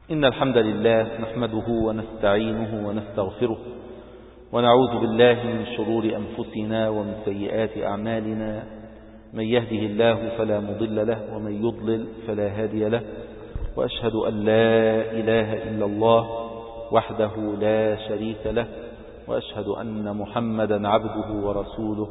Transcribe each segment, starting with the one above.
إن الحمد لله نحمده ونستعينه ونستغفره ونعوذ بالله من شرور أنفسنا ومن سيئات أعمالنا. من يهده الله فلا مضل له ومن يضلل فلا هادي له، وأشهد أن لا إله إلا الله وحده لا شريك له، وأشهد أن محمدا عبده ورسوله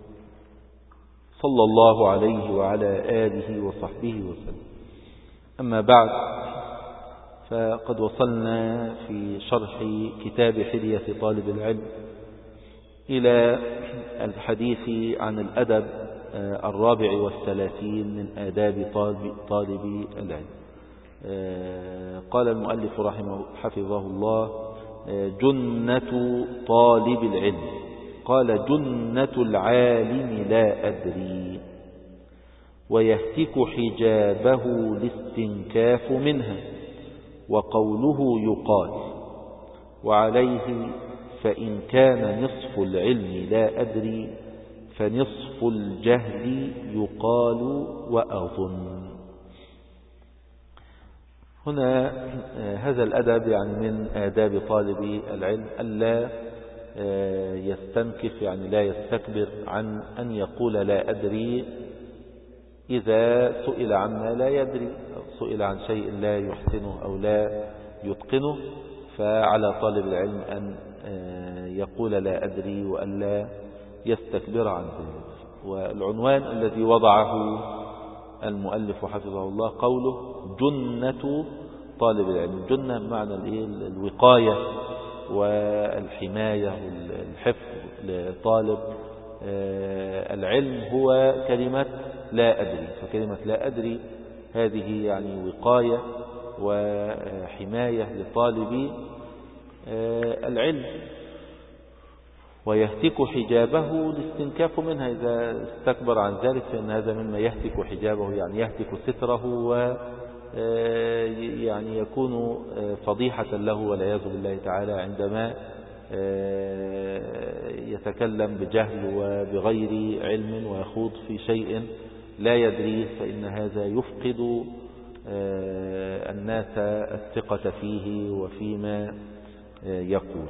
صلى الله عليه وعلى آله وصحبه وسلم. أما بعد، فقد وصلنا في شرح كتاب حلية طالب العلم إلى الحديث عن الأدب 34 من آداب طالب العلم. قال المؤلف حفظه الله: جنة طالب العلم. قال: جنة العالم لا أدري، ويهتك حجابه الاستنكاف منها، وقوله يقال. وعليه فإن كان نصف العلم لا أدري فنصف الجهل يقال وأظن. هنا هذا الأدب يعني من آداب طالب العلم ألا يستنكف، يعني لا يستكبر عن أن يقول لا أدري إذا سئل عما لا يدري، أو سئل عن شيء لا يحسنه أو لا يتقنه، فعلى طالب العلم أن يقول لا أدري وأن لا يستكبر عن ذلك. والعنوان الذي وضعه المؤلف حفظه الله قوله: جنة طالب العلم. جنة بمعنى الوقاية والحماية والحفظ لطالب العلم هو كلمة لا أدري. فكلمة لا أدري هذه يعني وقاية وحماية لطالب العلم. ويهتك حجابه الاستنكاف منها، إذا استكبر عن ذلك فإن هذا مما يهتك حجابه، يعني يهتك ستره، ويعني يكون فضيحة له والعياذ بالله تعالى عندما يتكلم بجهل وبغير علم ويخوض في شيء لا يدريه، فإن هذا يفقد الناس الثقة فيه وفيما يقول.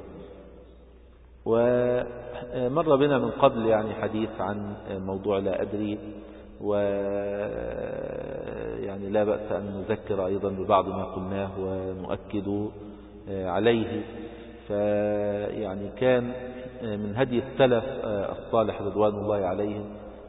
ومر بنا من قبل يعني حديث عن موضوع لا أدري، ويعني لا بأس أن نذكر أيضا ببعض ما قلناه ونؤكد عليه. فيعني كان من هدي السلف الصالح رضوان الله عليهم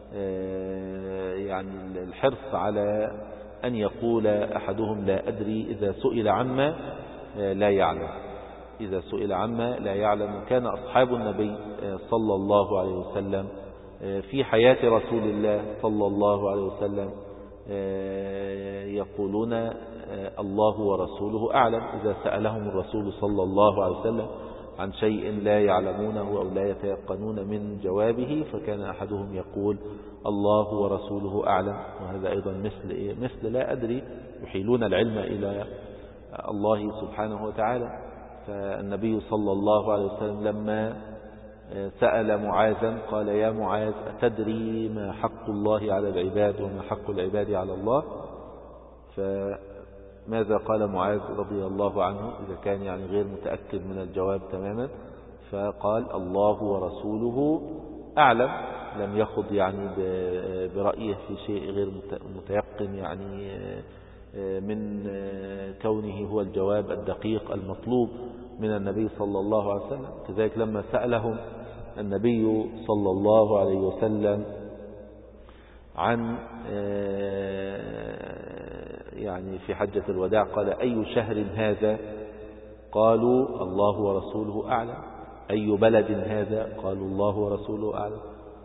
يعني الحرص على أن يقول أحدهم لا أدري إذا سئل عما لا يعلم. إذا سئل عما لا يعلم. كان أصحاب النبي صلى الله عليه وسلم في حياة رسول الله صلى الله عليه وسلم يقولون الله ورسوله أعلم. إذا سألهم الرسول صلى الله عليه وسلم عن شيء لا يعلمونه أو لا يتيقنون من جوابه، فكان أحدهم يقول الله ورسوله أعلم. وهذا أيضا مثل لا أدري، يحيلون العلم إلى الله سبحانه وتعالى. فالنبي صلى الله عليه وسلم لما سأل معاذا قال: يا معاذ، أتدري ما حق الله على العباد وما حق العباد على الله؟ فماذا قال معاذ رضي الله عنه إذا كان يعني غير متأكد من الجواب تماما؟ فقال: الله ورسوله أعلم. لم يخض يعني برأيه في شيء غير متيقن يعني من كونه هو الجواب الدقيق المطلوب من النبي صلى الله عليه وسلم. كذلك لما سألهم النبي صلى الله عليه وسلم عن يعني في حجة الوداع قال: أي شهر هذا؟ قالوا: الله ورسوله أعلم. أي بلد هذا؟ قالوا: الله ورسوله أعلم.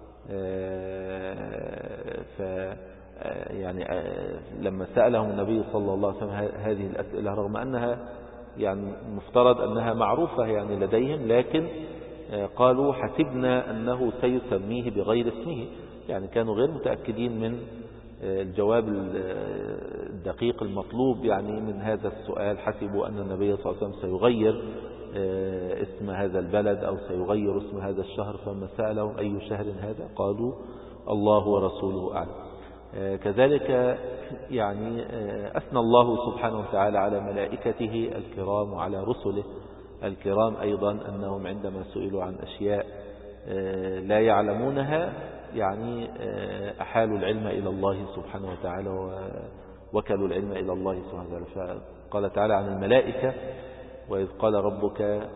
يعني لما سألهم النبي صلى الله عليه وسلم هذه الأسئلة، رغم أنها يعني مفترض أنها معروفة يعني لديهم، لكن قالوا: حسبنا أنه سيسميه بغير اسمه. يعني كانوا غير متأكدين من الجواب الدقيق المطلوب يعني من هذا السؤال. حسبوا أن النبي صلى الله عليه وسلم سيغير اسم هذا البلد أو سيغير اسم هذا الشهر. فما سألهم أي شهر هذا؟ قالوا: الله ورسوله أعلم. كذلك يعني أثنى الله سبحانه وتعالى على ملائكته الكرام وعلى رسله الكرام أيضا أنهم عندما سئلوا عن أشياء لا يعلمونها يعني أحالوا العلم إلى الله سبحانه وتعالى ووكلوا العلم إلى الله سبحانه وتعالى. فقال تعالى عن الملائكة: وإذ قال ربك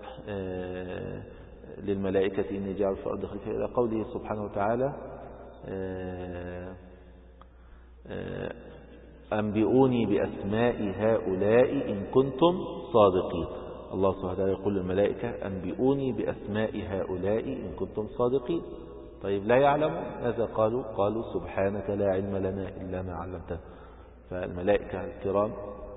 للملائكة إني جاعل في الأرض خليفة، إلى قوله سبحانه وتعالى: أنبئوني بأسماء هؤلاء إن كنتم صادقين. الله سبحانه وتعالى يقول للملائكة: أنبئوني بأسماء هؤلاء إن كنتم صادقين. طيب لا يعلمون، ماذا قالوا؟ قالوا: سبحانك لا علم لنا إلا ما علمتنا. فالملائكة الكرام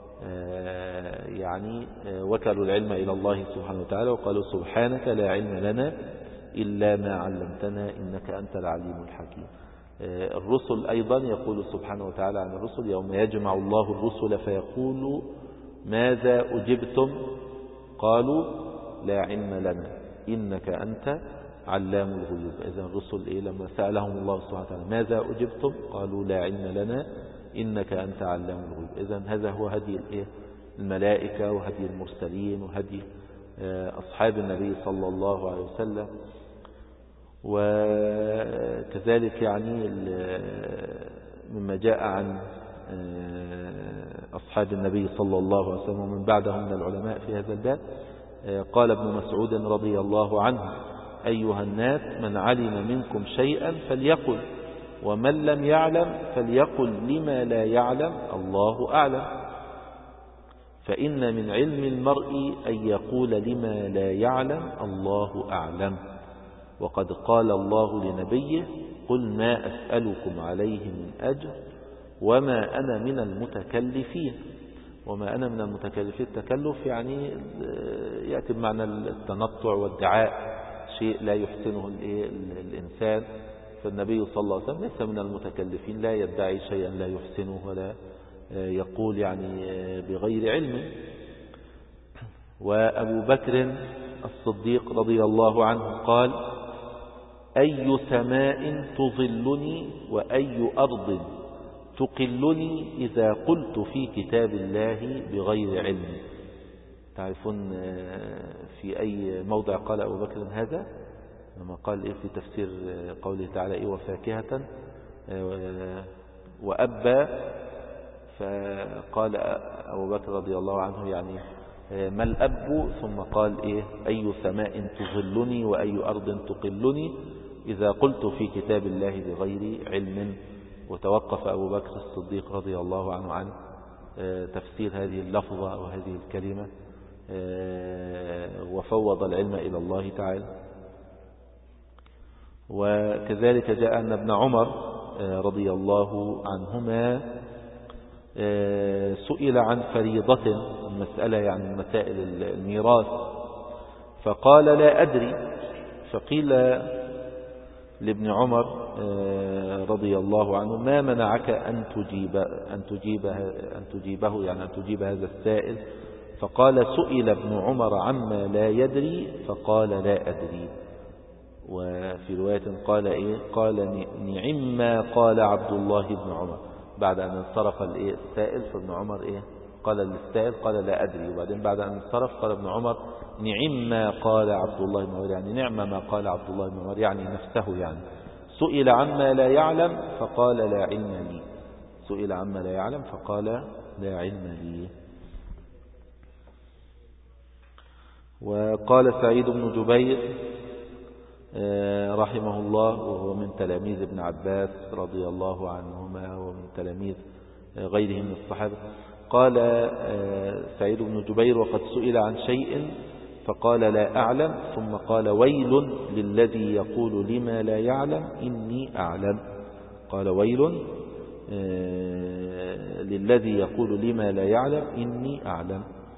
يعني وكلوا العلم إلى الله سبحانه وتعالى وقالوا: سبحانك لا علم لنا إلا ما علمتنا إنك أنت العليم الحكيم. الرسل أيضا يقول سبحانه وتعالى عن الرسل: يوم يجمع الله الرسل فيقول ماذا أجبتم؟ قالوا: لا علم لنا إنك أنت علام الغيوب. إذن الرسل لما سألهم الله سبحانه وتعالى ماذا أجبتم؟ قالوا: لا علم لنا إنك أنت علام الغيوب. إذن هذا هو هدي الملائكة وهدي المرسلين وهدي أصحاب النبي صلى الله عليه وسلم. وكذلك يعني مما جاء عن أصحاب النبي صلى الله عليه وسلم ومن بعدهم من العلماء في هذا الباب، قال ابن مسعود رضي الله عنه: أيها الناس، من علم منكم شيئا فليقل، ومن لم يعلم فليقل لما لا يعلم الله أعلم. فإن من علم المرء أن يقول لما لا يعلم الله أعلم. وقد قال الله لنبيه: قل ما أسألكم عليه من أجر وما أنا من المتكلفين. وما أنا من المتكلفين، التكلف يعني يأتي بمعنى التنطع والدعاء، شيء لا يحسنه الإنسان. فالنبي صلى الله عليه وسلم ليس من المتكلفين، لا يدعي شيئا لا يحسنه ولا يقول يعني بغير علم. وأبو بكر الصديق رضي الله عنه قال: أي سماء تظلني وأي أرض تقلني إذا قلت في كتاب الله بغير علم. تعرفون في أي موضع قال أبو بكر هذا؟ لما قال في تفسير قوله تعالى: وفاكهة وأبا. فقال أبو بكر رضي الله عنه يعني ما الأب؟ ثم قال أي سماء تظلني وأي أرض تقلني إذا قلت في كتاب الله بغير علم. وتوقف أبو بكر الصديق رضي الله عنه عن تفسير هذه اللفظة أو هذه الكلمة، وفوض العلم إلى الله تعالى. وكذلك جاء أن ابن عمر رضي الله عنهما سئل عن فريضة، المسألة يعني مسائل الميراث، فقال: لا أدري. فقيل لابن عمر رضي الله عنه: ما منعك أن تجيبه يعني أن تجيب هذا السائل؟ فقال: سئل ابن عمر عما لا يدري فقال: لا أدري. وفي رواية قال قال: نعم ما قال عبد الله بن عمر. بعد أن انصرف السائل فابن عمر قال للسائل قال: لا أدري. وبعدين بعد أن انصرف قال ابن عمر: نعم ما قال عبد الله بن عمر، يعني نعم ما قال عبد الله بن عمر، يعني نفسه. يعني سئل عما لا يعلم فقال: لا علم لي. سئل عما لا يعلم فقال: لا علم لي. وقال سعيد بن جبير رحمه الله، وهو من تلاميذ ابن عباس رضي الله عنهما ومن تلاميذ غيرهم من الصحابة، قال سعيد بن جبير: وقد سئل عن شيء فقال: لا أعلم، ثم قال: ويل للذي يقول لما لا يعلم إني أعلم. قال: ويل للذي يقول لما لا يعلم إني أعلم.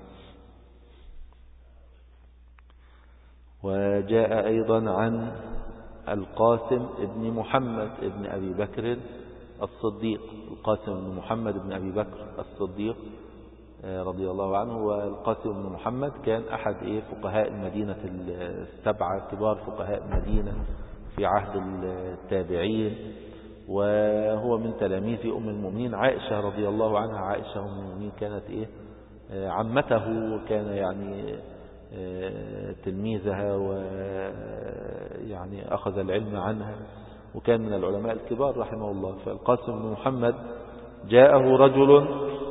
وجاء أيضا عن القاسم ابن محمد ابن أبي بكر الصديق. القاسم بن محمد بن أبي بكر الصديق رضي الله عنه. والقاسم بن محمد كان أحد فقهاء المدينة السبعة، كبار فقهاء المدينة في عهد التابعين، وهو من تلاميذ أم المؤمنين عائشة رضي الله عنها. عائشة أم المؤمنين كانت عمته، وكان يعني تلميذها، ويعني أخذ العلم عنها، وكان من العلماء الكبار رحمه الله. فالقاسم بن محمد جاءه رجل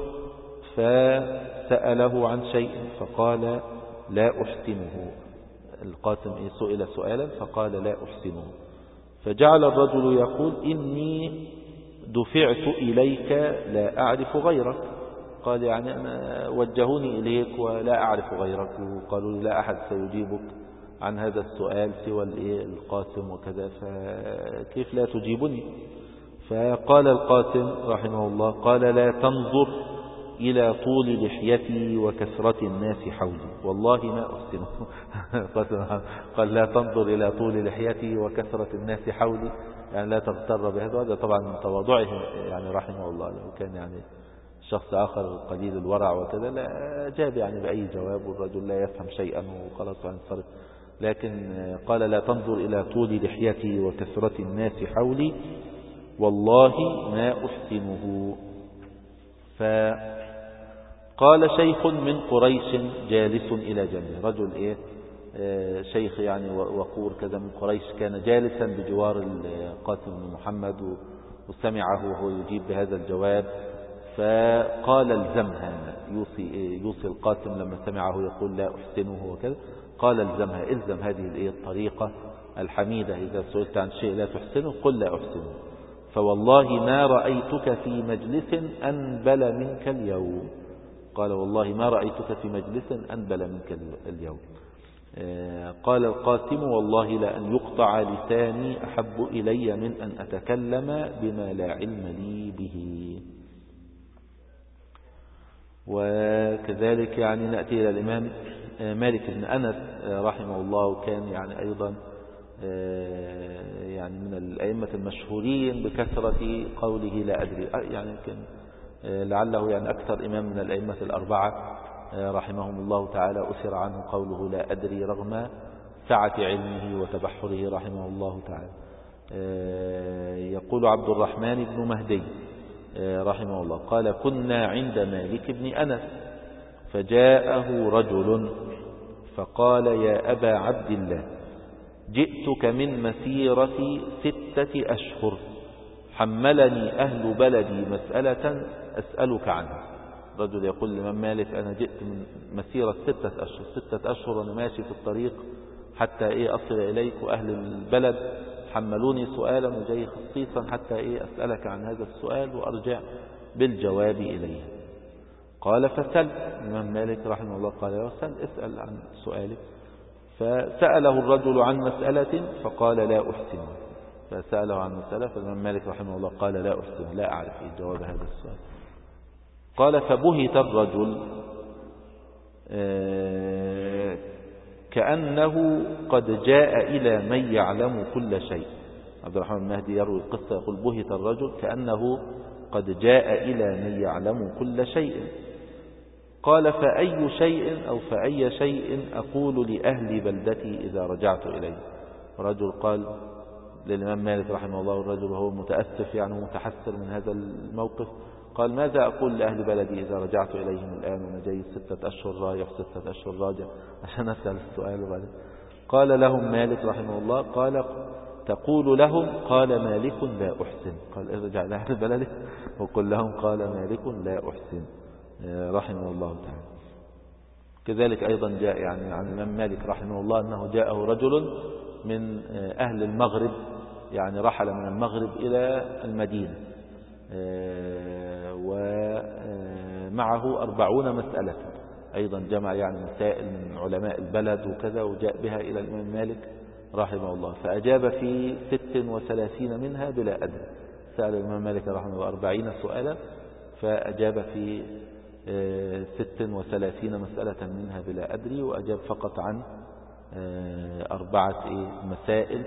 فسأله عن شيء فقال لا أحسنه. القاسم سئل سؤالا فقال لا أحسنه، فجعل الرجل يقول إني دفعت إليك لا أعرف غيرك. قال يعني أنا وجهوني إليك ولا أعرف غيرك، وقالوا لي لا أحد سيجيبك عن هذا السؤال سوى القاسم وكذا، فكيف لا تجيبني؟ فقال القاسم رحمه الله قال لا تنظر إلى طول لحيتي وكثرة الناس حولي، والله ما أحسنه. قال لا تنظر إلى طول لحيتي وكثرة الناس حولي، يعني لا تغتر بهذا. هذا طبعا من تواضعه يعني رحمه الله. لو كان يعني شخص آخر قليل الورع وكذا لا جاب يعني بأي جواب، والرجل لا يفهم شيئا وخلاص ينصرف. لكن قال لا تنظر إلى طول لحيتي وكثرة الناس حولي والله ما أحسنه. فقال شيخ من قريش جالس إلى جنبه، رجل شيخ يعني وقور كذا من قريش، كان جالسا بجوار القاسم بن محمد وسمعه وهو يجيب بهذا الجواب، فقال الزمها. يوصي القاسم لما سمعه يقول لا أحسنه وكذا، قال الزمها، الزم هذه الطريقة الحميدة، إذا سئلت عن شيء لا تحسنه قل لا أحسنه، فوالله ما رأيتك في مجلس أنبل منك اليوم. قال والله ما رأيتك في مجلس أنبل منك اليوم. قال القاسم والله لأن يقطع لساني أحب إلي من أن أتكلم بما لا علم لي به. وكذلك يعني نأتي إلى الإمام مالك بن أنس رحمه الله، وكان يعني أيضا يعني من الأئمة المشهورين بكثرة قوله لا أدري، يعني يمكن لعله يعني أكثر إمام من الأئمة الأربعة رحمهم الله تعالى أثر عنه قوله لا أدري رغم سعة علمه وتبحره رحمه الله تعالى. يقول عبد الرحمن بن مهدي رحمه الله قال كنا عند مالك بن أنس فجاءه رجل فقال يا أبا عبد الله جئتك من مسيرة 6 أشهر، حملني أهل بلدي مسألة أسألك عنها. رجل يقول لمن مالك أنا جئت من مسيرة 6 أشهر، 6 أشهر أنا ماشي في الطريق حتى أصل إليك، وأهل البلد حملوني سؤالا وجاي خصيصا حتى أسألك عن هذا السؤال وأرجع بالجواب إليه. قال فسل. الإمام مالك رحمه الله قال له سل، اسأل عن سؤالك. فسأله الرجل عن مسألة فقال لا أحسن، فسأله عن مسألة، فالإمام مالك رحمه الله قال لا أحسن، لا أعرف جواب هذا السؤال. قال فبهت الرجل كأنه قد جاء إلى من يعلم كل شيء. عبد الرحمن المهدي يروي القصة يقول بهت الرجل كأنه قد جاء إلى من يعلم كل شيء. قال فأي شيء أو فأي شيء أقول لأهل بلدتي إذا رجعت إليه. رجل قال للإمام مالك رحمه الله، والرجل هو متأسف يعني متحسر من هذا الموقف، قال ماذا أقول لأهل بلدي إذا رجعت إليهم الآن وأنا جاي 6 أشهر رايح 6 أشهر راجع عشان أسأل السؤال. وبعدين قال لهم مالك رحمه الله قال تقول لهم قال مالك لا أحسن. قال ارجع لأهل بلدك وقل لهم قال مالك لا أحسن رحمه الله تعالى. كذلك أيضا جاء يعني عن الإمام مالك رحمه الله أنه جاءه رجل من أهل المغرب، يعني رحل من المغرب إلى المدينة ومعه 40 مسألة، أيضا جمع يعني مسائل من علماء البلد وكذا، وجاء بها إلى الإمام مالك رحمه الله، فأجاب في 36 منها بلا أدري. سأل الإمام مالك رحمه الله 40 سؤالا فأجاب في 36 مسألة منها بلا أدري، وأجاب فقط عن 4 مسائل.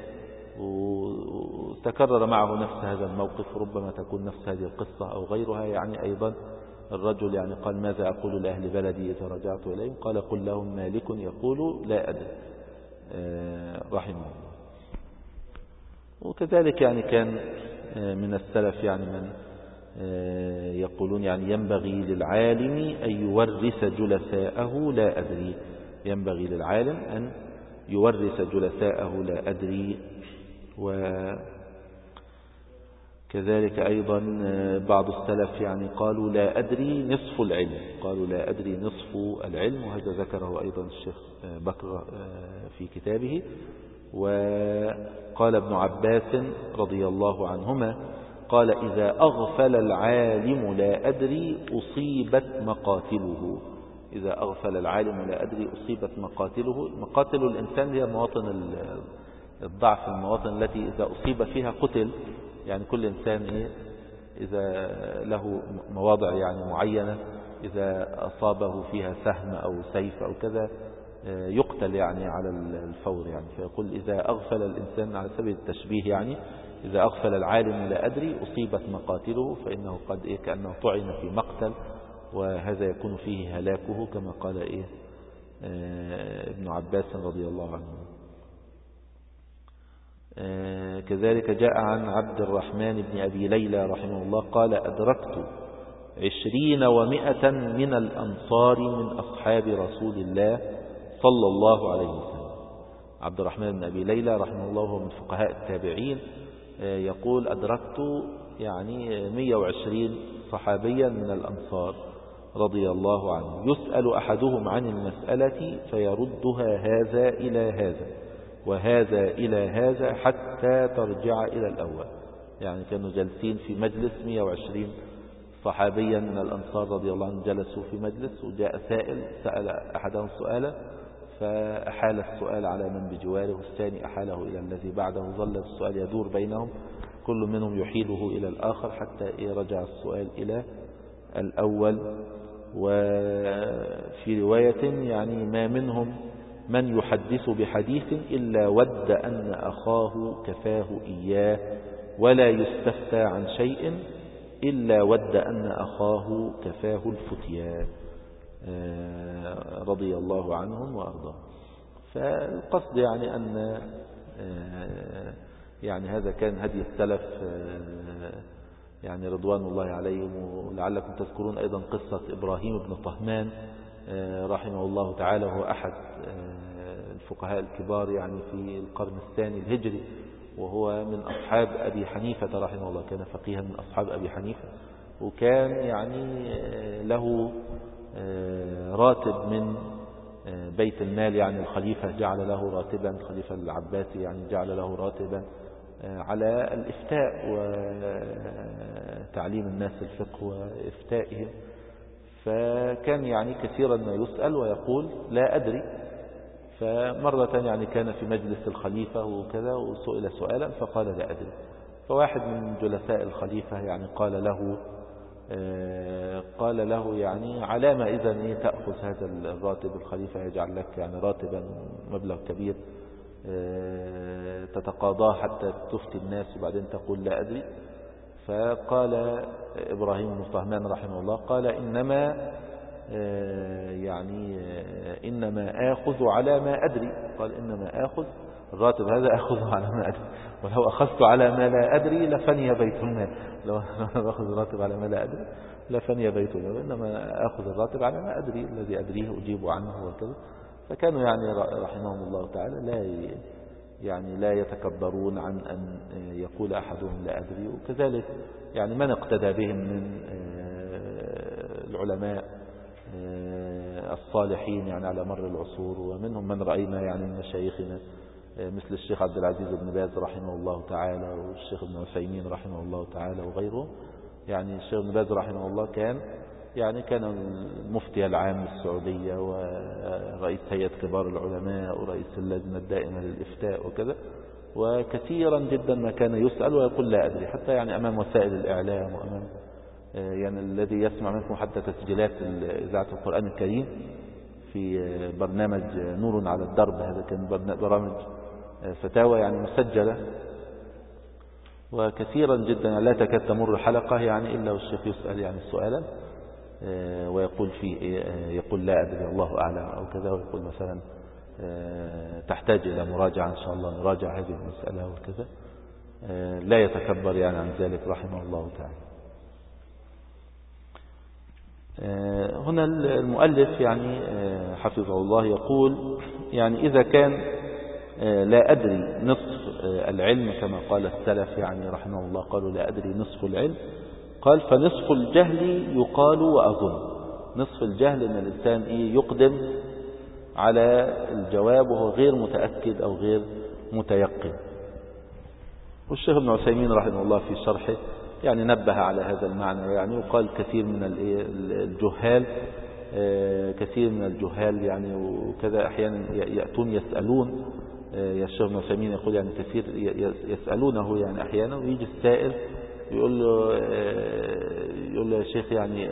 وتكرر معه نفس هذا الموقف، ربما تكون نفس هذه القصة أو غيرها. يعني أيضا الرجل يعني قال ماذا أقول لأهل بلدي إذا رجعت إليهم؟ قال قل لهم مالك يقول لا أدري رحمه الله. وكذلك يعني كان من السلف يعني من يقولون يعني ينبغي للعالم أن يورث جلساءه لا أدري، ينبغي للعالم أن يورث جلساءه لا أدري. وكذلك أيضا بعض السلف يعني قالوا لا أدري نصف العلم، قالوا لا أدري نصف العلم، وهذا ذكره أيضا الشيخ بكر في كتابه. وقال ابن عباس رضي الله عنهما قال إذا أغفل العالم لا أدري أصيبت مقاتله، إذا أغفل العالم لا أدري أصيبت مقاتله. مقاتل الإنسان هي مواطن الضعف، المواطن التي إذا أصيب فيها قتل. يعني كل إنسان إذا له مواضع يعني معينة إذا أصابه فيها سهم أو سيف أو كذا يقتل يعني على الفور يعني. فيقول إذا أغفل الإنسان على سبيل التشبيه يعني إذا أغفل العالم لا أدري أصيبت مقاتله، فإنه قد كأنه طعن في مقتل، وهذا يكون فيه هلاكه كما قال ابن عباس رضي الله عنه. كذلك جاء عن عبد الرحمن بن أبي ليلى رحمه الله قال أدركت 20 و100 من الأنصار من أصحاب رسول الله صلى الله عليه وسلم. عبد الرحمن بن أبي ليلى رحمه الله هو من فقهاء التابعين، يقول أدركت يعني 120 صحابيا من الأنصار رضي الله عنه، يسأل أحدهم عن المسألة فيردها هذا إلى هذا وهذا إلى هذا حتى ترجع إلى الأول. يعني كانوا جالسين في مجلس 120 صحابيا من الأنصار رضي الله عنهم جلسوا في مجلس، وجاء سائل سأل أحدهم سؤالا فأحال السؤال على من بجواره، والثاني أحاله إلى الذي بعده، ظل السؤال يدور بينهم كل منهم يحيله إلى الآخر حتى رجع السؤال إلى الأول. وفي رواية يعني ما منهم من يحدث بحديث إلا ود أن أخاه كفاه إياه، ولا يستفتى عن شيء إلا ود أن أخاه كفاه الفتيا، رضي الله عنهم وأرضاهم. فالقصد يعني أن يعني هذا كان هدي السلف يعني رضوان الله عليهم. ولعلكم تذكرون أيضا قصة إبراهيم بن طهمان رحمه الله تعالى، هو أحد الفقهاء الكبار يعني في القرن الثاني الهجري، وهو من أصحاب أبي حنيفة رحمه الله، كان فقيها من أصحاب أبي حنيفة، وكان يعني له راتب من بيت المال، يعني الخليفة جعل له راتبا، الخليفة العباسي يعني جعل له راتبا على الإفتاء وتعليم الناس الفقه وإفتائهم. فكان يعني كثيرا ما يسأل ويقول لا أدري. فمرة يعني كان في مجلس الخليفة وكذا وسئل سؤالا فقال لا أدري، فواحد من جلساء الخليفة يعني قال له يعني على ما إذن تأخذ هذا الراتب، الخليفة يجعل لك يعني راتبا مبلغ كبير تتقاضاه حتى تفتي الناس وبعدين تقول لا أدري. فقال إبراهيم بن طهمان رحمه الله قال إنما آخذ على ما أدري. قال إنما آخذ الراتب هذا أخذه على ما أدري، ولو أخذت على ما لا أدري لفني بيت المال، لو أخذ الراتب على ما لا أدري لفني بيت المال، إنما أخذ الراتب على ما أدري، الذي أدريه أجيب عنه وكذا. فكانوا يعني رحمهم الله تعالى لا يتكبرون عن أن يقول أحدهم لا أدري. وكذلك يعني من اقتدى بهم من العلماء الصالحين يعني على مر العصور، ومنهم من رأينا يعني من مشايخنا مثل الشيخ عبد العزيز بن باز رحمه الله تعالى، والشيخ ابن عثيمين رحمه الله تعالى وغيره. يعني الشيخ ابن باز رحمه الله كان المفتي العام للسعودية ورئيس هيئة كبار العلماء ورئيس اللجنة الدائمة للإفتاء وكذا، وكثيرا جدا ما كان يسأل ويقول لا أدري، حتى يعني أمام وسائل الإعلام وأمام يعني الذي يسمع منكم حتى تسجيلات إذاعة القرآن الكريم في برنامج نور على الدرب، هذا كان برامج فتاوى يعني مسجلة، وكثيرا جدا لا تكاد تمر حلقة يعني إلا والشيخ يسأل يعني سؤالا ويقول يقول لا أدري الله أعلم أو كذا، ويقول مثلا تحتاج إلى مراجعة إن شاء الله نراجع هذه المسألة وكذا. لا يتكبر يعني عن ذلك رحمه الله تعالى. هنا المؤلف يعني حفظه الله يقول يعني إذا كان لا أدري نصف العلم كما قال السلف يعني رحمه الله قالوا لا أدري نصف العلم، قال فنصف الجهل يقال وأظن. نصف الجهل أن الإنسان يقدم على الجواب وهو غير متأكد أو غير متيقن. والشيخ ابن عثيمين رحمه الله في شرحه يعني نبه على هذا المعنى يعني، وقال كثير من الجهال يعني وكذا أحيانا يأتون يسألون، يا الشيخ ابن عثيمين يقول يعني كثير يسألونه يعني أحيانا، ويجي السائل يقول له يا شيخ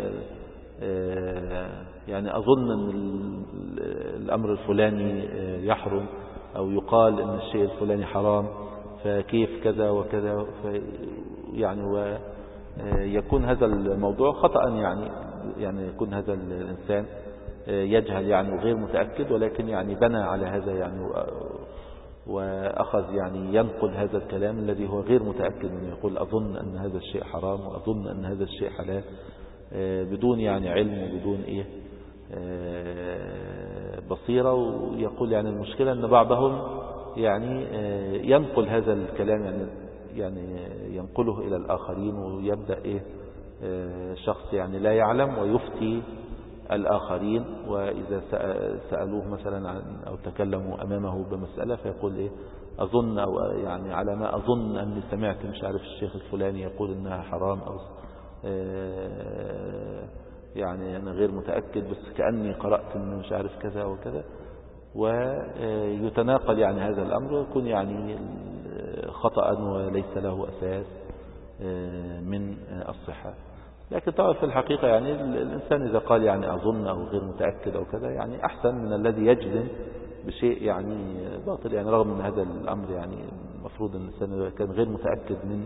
يعني أظن أن الأمر الفلاني يحرم أو يقال أن الشيء الفلاني حرام، فكيف كذا وكذا يعني ويكون هذا الموضوع خطأ يعني يكون هذا الإنسان يجهل يعني وغير متأكد، ولكن يعني بنى على هذا يعني وأخذ يعني ينقل هذا الكلام الذي هو غير متأكد منه، يقول أظن أن هذا الشيء حرام وأظن أن هذا الشيء حلال بدون يعني علم وبدون بصيرة. ويقول يعني المشكلة أن بعضهم يعني ينقل هذا الكلام يعني ينقله إلى الآخرين، ويبدأ شخص يعني لا يعلم ويفتي الآخرين، وإذا سألوه مثلا أو تكلموا أمامه بمسألة فيقول أظن أو يعني على ما أظن أني سمعت مش عارف الشيخ الفلاني يقول إنها حرام، أو يعني أنا غير متأكد بس كأني قرأت إنه مش عارف كذا وكذا، ويتناقل يعني هذا الأمر ويكون يعني خطأ وليس له أساس من الصحة. لكن طبعا في الحقيقة يعني الإنسان إذا قال يعني أظن أو غير متأكد أو كذا يعني أحسن من الذي يجزم بشيء يعني باطل، يعني رغم أن هذا الأمر يعني المفروض أن الإنسان إذا كان غير متأكد من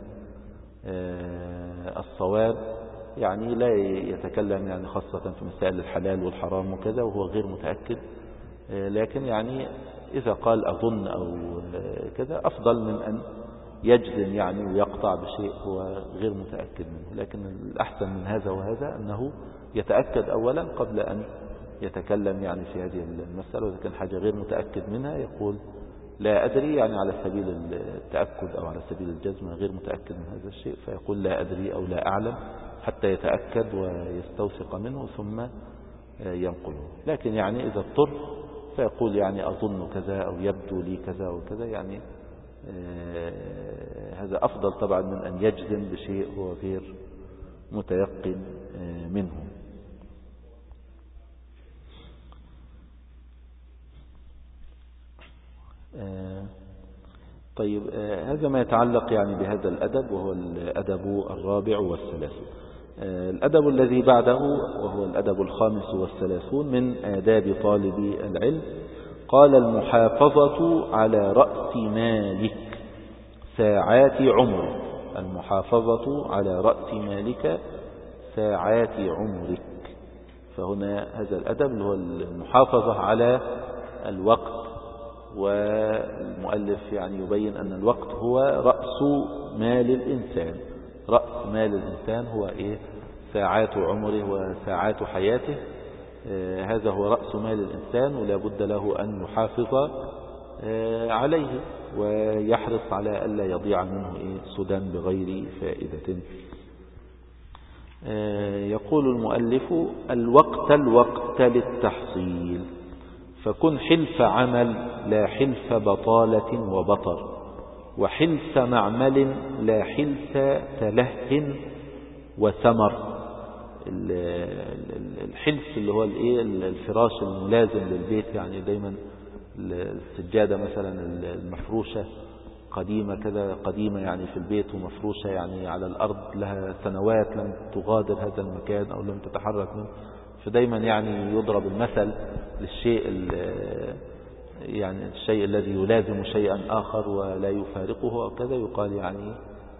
الصواب يعني لا يتكلم يعني خاصة في مسائل الحلال والحرام وكذا وهو غير متأكد، لكن يعني إذا قال أظن أو كذا أفضل من أن يجزم يعني ويقطع بشيء هو غير متأكد منه. لكن الأحسن من هذا وهذا أنه يتأكد أولا قبل أن يتكلم يعني في هذه المسألة، وإذا كان حاجة غير متأكد منها يقول لا أدري يعني على سبيل التأكد أو على سبيل الجزم غير متأكد من هذا الشيء، فيقول لا أدري أو لا أعلم حتى يتأكد ويستوثق منه ثم ينقله. لكن يعني إذا اضطر فيقول يعني أظن كذا أو يبدو لي كذا وكذا، يعني هذا أفضل طبعا من أن يجزم بشيء هو غير متيقن منه. طيب هذا ما يتعلق يعني بهذا الأدب، وهو الأدب الرابع والثلاثون. الأدب الذي بعده وهو الأدب الخامس والثلاثون من آداب طالب العلم، قال المحافظة على رأس مالك ساعات عمرك. المحافظة على رأس مالك ساعات عمرك. فهنا هذا الأدب اللي هو المحافظة على الوقت، والمؤلف يعني يبين أن الوقت هو رأس مال الإنسان. رأس مال الإنسان هو ساعات عمره وساعات حياته، هذا هو رأس مال الإنسان، ولا بد له أن يحافظ عليه ويحرص على ألا يضيع منه سدى بغير فائدة. يقول المؤلف الوقت للتحصيل، فكن حلف عمل لا حلف بطالة وبطر، وحلف معمل لا حلف تله وثمر. الحلف اللي هو الفراش الملازم للبيت، يعني دايما السجادة مثلا المفروشة قديمة يعني في البيت ومفروشة يعني على الأرض لها سنوات لم تغادر هذا المكان أو لم تتحرك منه، فدايما يعني يضرب المثل للشيء يعني الشيء الذي يلازم شيئا آخر ولا يفارقه أو كذا، يقال يعني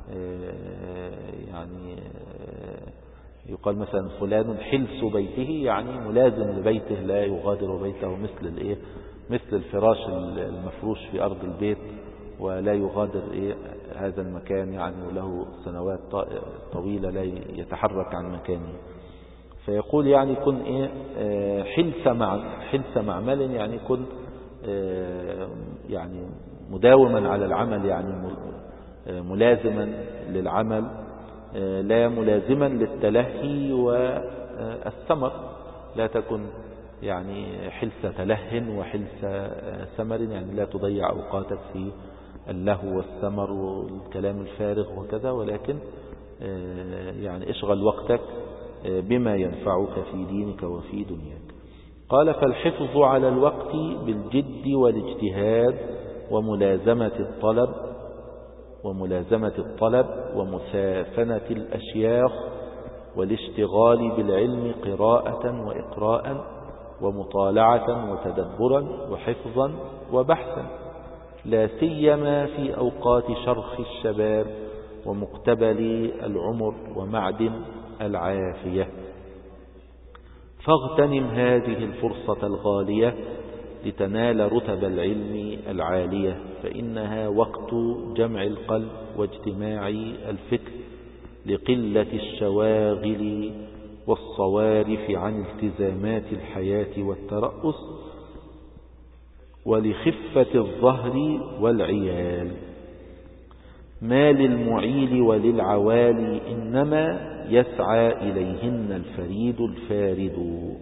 يقال مثلا فلان حلس بيته، يعني ملازم لبيته لا يغادر بيته، مثل الفراش المفروش في أرض البيت ولا يغادر هذا المكان يعني له سنوات طويلة لا يتحرك عن مكانه. فيقول يعني كن حلس معمل، يعني كن يعني مداوما على العمل، يعني ملازما للعمل، لا ملازما للتلهي والثمر. لا تكن يعني حلس تله وحلس ثمر، يعني لا تضيع أوقاتك في اللهو والثمر والكلام الفارغ وكذا، ولكن يعني اشغل وقتك بما ينفعك في دينك وفي دنياك. قال: فالحفظ على الوقت بالجد والاجتهاد وملازمة الطلب ومسافنة الأشياخ والاشتغال بالعلم قراءة وإقراء ومطالعة وتدبرا وحفظا وبحثا، لا سيما في أوقات شرخ الشباب ومقتبل العمر ومعدن العافية. فاغتنم هذه الفرصة الغالية لتنال رتب العلم العالية، فإنها وقت جمع القلب واجتماع الفكر، لقلة الشواغل والصوارف عن التزامات الحياة والترأس، ولخفة الظهر والعيال. ما للمعيل وللعوالي إنما يسعى إليهن الفريد الفارد.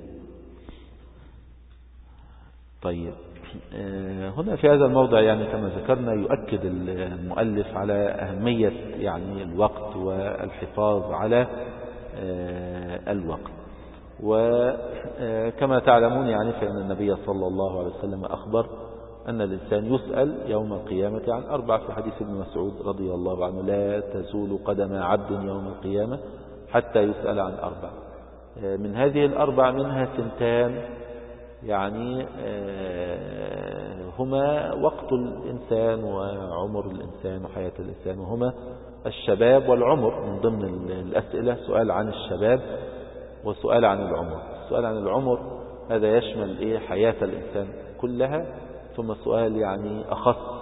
طيب، هنا في هذا الموضع يعني كما ذكرنا يؤكد المؤلف على أهمية يعني الوقت والحفاظ على الوقت. وكما تعلمون يعني فإن النبي صلى الله عليه وسلم أخبر أن الإنسان يسأل يوم القيامة عن 4 في حديث ابن مسعود رضي الله عنه: لا تزول قدم عبد يوم القيامة حتى يسأل عن 4. من هذه ال4 منها 2 يعني هما وقت الإنسان وعمر الإنسان وحياة الإنسان، وهما الشباب والعمر. من ضمن الأسئلة سؤال عن الشباب وسؤال عن العمر. السؤال عن العمر هذا يشمل حياة الإنسان كلها، ثم سؤال يعني أخص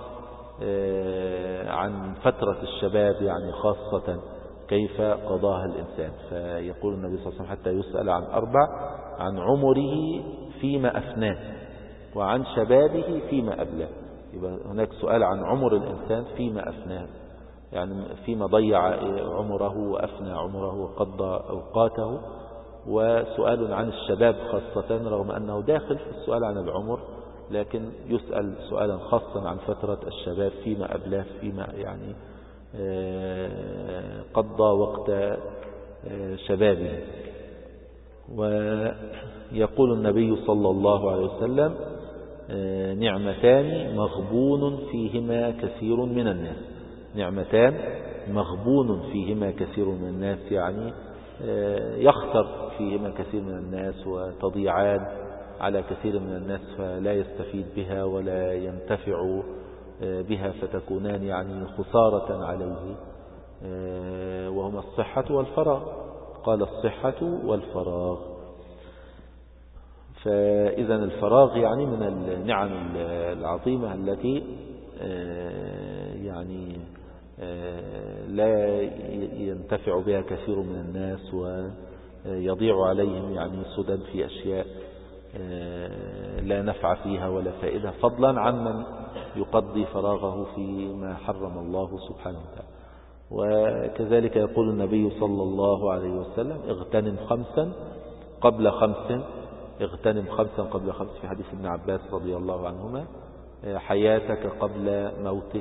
عن فترة الشباب يعني خاصة كيف قضاها الإنسان. فيقول النبي صلى الله عليه وسلم: حتى يسأل عن 4: عن عمره فيما أفناه، وعن شبابه فيما أبلاه. يبقى هناك سؤال عن عمر الإنسان فيما أفناه، يعني فيما ضيع عمره وأفنى عمره وقضى أوقاته، وسؤال عن الشباب خاصة رغم أنه داخل في السؤال عن العمر، لكن يسأل سؤالا خاصا عن فترة الشباب فيما أبلاه، فيما يعني قضى وقت شبابه. ويقول النبي صلى الله عليه وسلم: نعمتان مغبون فيهما كثير من الناس. نعمتان مغبون فيهما كثير من الناس، يعني يخسر فيهما كثير من الناس، وتضيعان على كثير من الناس فلا يستفيد بها ولا ينتفع بها، فتكونان يعني خسارة عليه، وهما الصحة والفراغ. قال: الصحة والفراغ. فإذا الفراغ يعني من النعم العظيمة التي يعني لا ينتفع بها كثير من الناس، ويضيع عليهم يعني سدى في أشياء لا نفع فيها ولا فائدة، فضلا عن من يقضي فراغه فيما حرم الله سبحانه وتعالى. وكذلك يقول النبي صلى الله عليه وسلم: اغتنم 5 قبل 5. اغتنم 5 قبل 5 في حديث ابن عباس رضي الله عنهما: حياتك قبل موتك،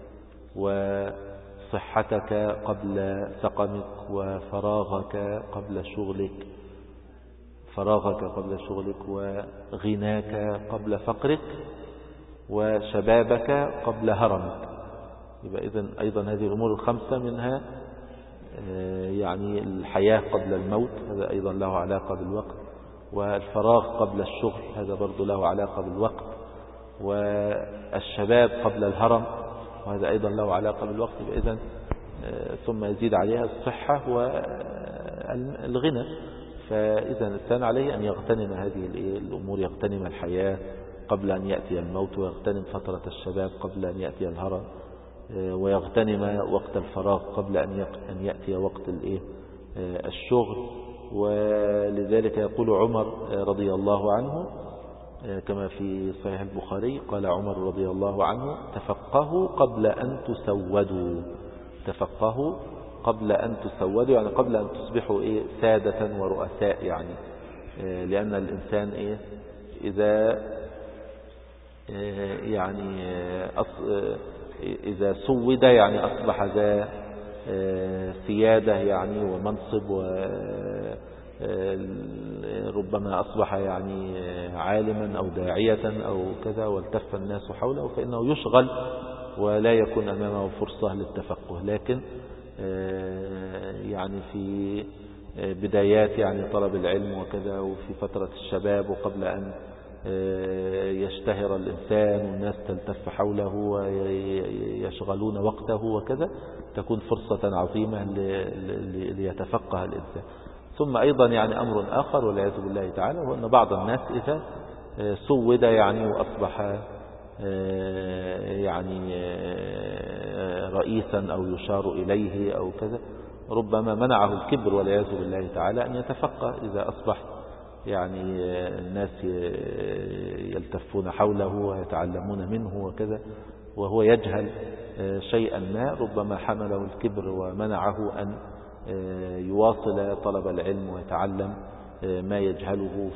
وصحتك قبل سقمك، وفراغك قبل شغلك، وغناك قبل فقرك، وشبابك قبل هرمك. يبقى إذن أيضا هذه الأمور ال5 منها يعني الحياة قبل الموت، هذا أيضا له علاقة بالوقت، والفراغ قبل الشغل هذا برضو له علاقة بالوقت، والشباب قبل الهرم وهذا أيضا له علاقة بالوقت. يبقى إذن ثم يزيد عليها الصحة والغنى. فإذا الإنسان عليه أن يغتنم هذه الأمور، يغتنم الحياة قبل أن يأتي الموت، ويغتنم فترة الشباب قبل أن يأتي الهرم، ويغتنم وقت الفراغ قبل أن يأتي وقت الشغل. ولذلك يقول عمر رضي الله عنه كما في صحيح البخاري، قال عمر رضي الله عنه: تفقهوا قبل أن تسودوا. تفقهوا قبل أن تسودوا يعني قبل أن تصبحوا سادة ورؤساء، يعني لأن الإنسان إذا يعني إذا سود يعني أصبح ذا سيادة يعني ومنصب، وربما أصبح يعني عالما أو داعية أو كذا، والتف الناس حوله، فإنه يشغل ولا يكون أمامه فرصة للتفقه. لكن يعني في بدايات يعني طلب العلم وكذا، وفي فترة الشباب وقبل أن يشتهر الإنسان والناس تلتف حوله ويشغلون وقته وكذا، تكون فرصة عظيمة ليتفقه الإنسان. ثم أيضا يعني أمر آخر والعياذ بالله تعالى، هو أن بعض الناس إذا سود يعني وأصبح يعني رئيسا أو يشار إليه أو كذا، ربما منعه الكبر والعياذ بالله تعالى أن يتفقه. إذا أصبح يعني الناس يلتفون حوله ويتعلمون منه وكذا، وهو يجهل شيئا ما، ربما حمله الكبر ومنعه أن يواصل طلب العلم ويتعلم ما يجهله،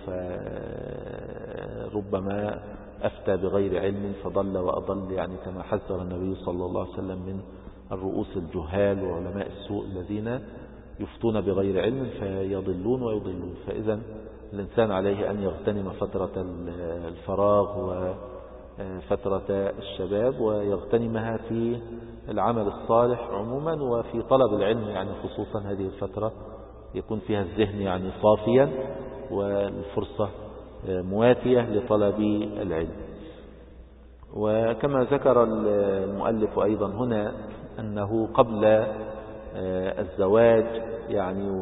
فربما أفتى بغير علم فضل وأضل، يعني كما حذر النبي صلى الله عليه وسلم من الرؤوس الجهال وعلماء السوء الذين يفتون بغير علم فيضلون ويضلون. فإذا الإنسان عليه أن يغتنم فترة الفراغ وفترة الشباب، ويغتنمها في العمل الصالح عموما، وفي طلب العلم يعني خصوصا هذه الفترة يكون فيها الذهن يعني صافيا والفرصة مواتية لطلب العلم. وكما ذكر المؤلف أيضا هنا أنه قبل الزواج يعني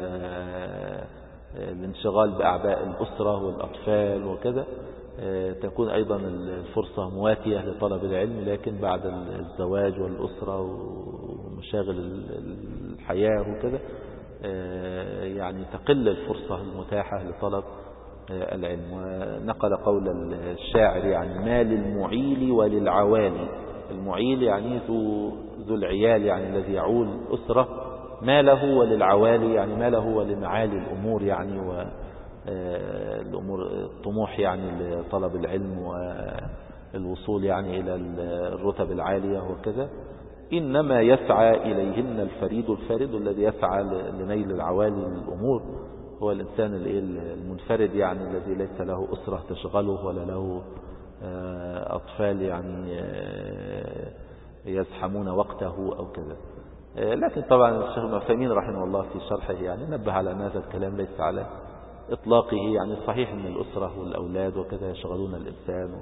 والانشغال بأعباء الأسرة والأطفال وكذا تكون أيضا الفرصة مواتية لطلب العلم، لكن بعد الزواج والأسرة ومشاغل الحياة وكذا يعني تقل الفرصة المتاحة لطلب العلم. ونقل قول الشاعر يعني: ما للمعيل وللعوالي. المعيل يعني ذو العيال يعني الذي يعول أسرة، ما له وللعوالي يعني ما له ولمعالي الأمور يعني والأمور الطموح يعني لطلب العلم والوصول يعني إلى الرتب العالية وكذا. إنما يسعى إليهن الفريد الفارد الذي يسعى لنيل العوالي للأمور هو الإنسان المنفرد يعني الذي ليس له أسرة تشغله ولا له أطفال يعني يزحمون وقته أو كذا. لكن طبعا الشيخ ابن عثيمين رحمه الله في شرحه يعني نبه على أن هذا الكلام ليس على إطلاقه. يعني صحيح أن الأسرة والأولاد وكذا يشغلون الإنسان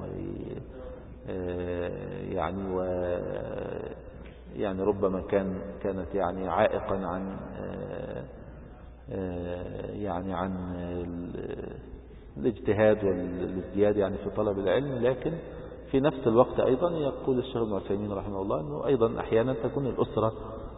يعني ربما كانت يعني عائقا عن الاجتهاد والازدياد يعني في طلب العلم. لكن في نفس الوقت أيضا يقول الشيخ ابن عثيمين رحمه الله أنه أيضا أحيانا تكون الأسرة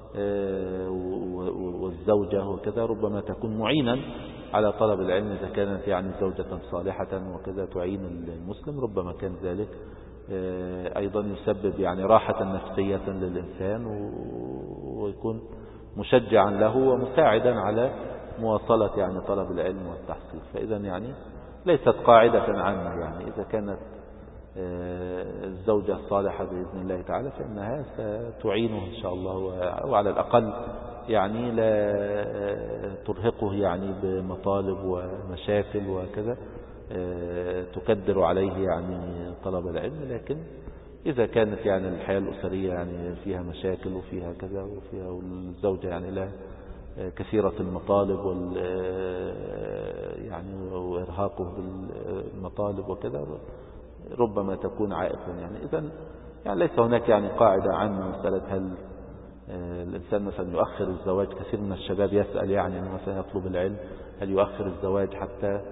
والزوجة وكذا ربما تكون معينا على طلب العلم إذا كانت يعني زوجة صالحة وكذا تعين المسلم، ربما كان ذلك أيضا يسبب يعني راحة نفسية للإنسان ويكون مشجعا له ومساعدا على مواصلة يعني طلب العلم والتحصيل. فإذا يعني ليست قاعدة عامة، يعني إذا كانت الزوجة الصالحة بإذن الله تعالى فإنها ستعينه إن شاء الله، أو على الأقل يعني لا ترهقه يعني بمطالب ومشاكل وكذا تكدر عليه يعني طلب العلم. لكن إذا كانت يعني الحياة الأسرية يعني فيها مشاكل وفيها كذا وفيها والزوجة يعني لا كثيرة المطالب يعني وإرهاقه بالمطالب وكذا ربما تكون عائقا. يعني إذن يعني ليس هناك يعني قاعدة عامة مسألة هل الإنسان مثلا يؤخر الزواج. كثير من الشباب يسأل يعني مثلا يطلب العلم هل يؤخر الزواج حتى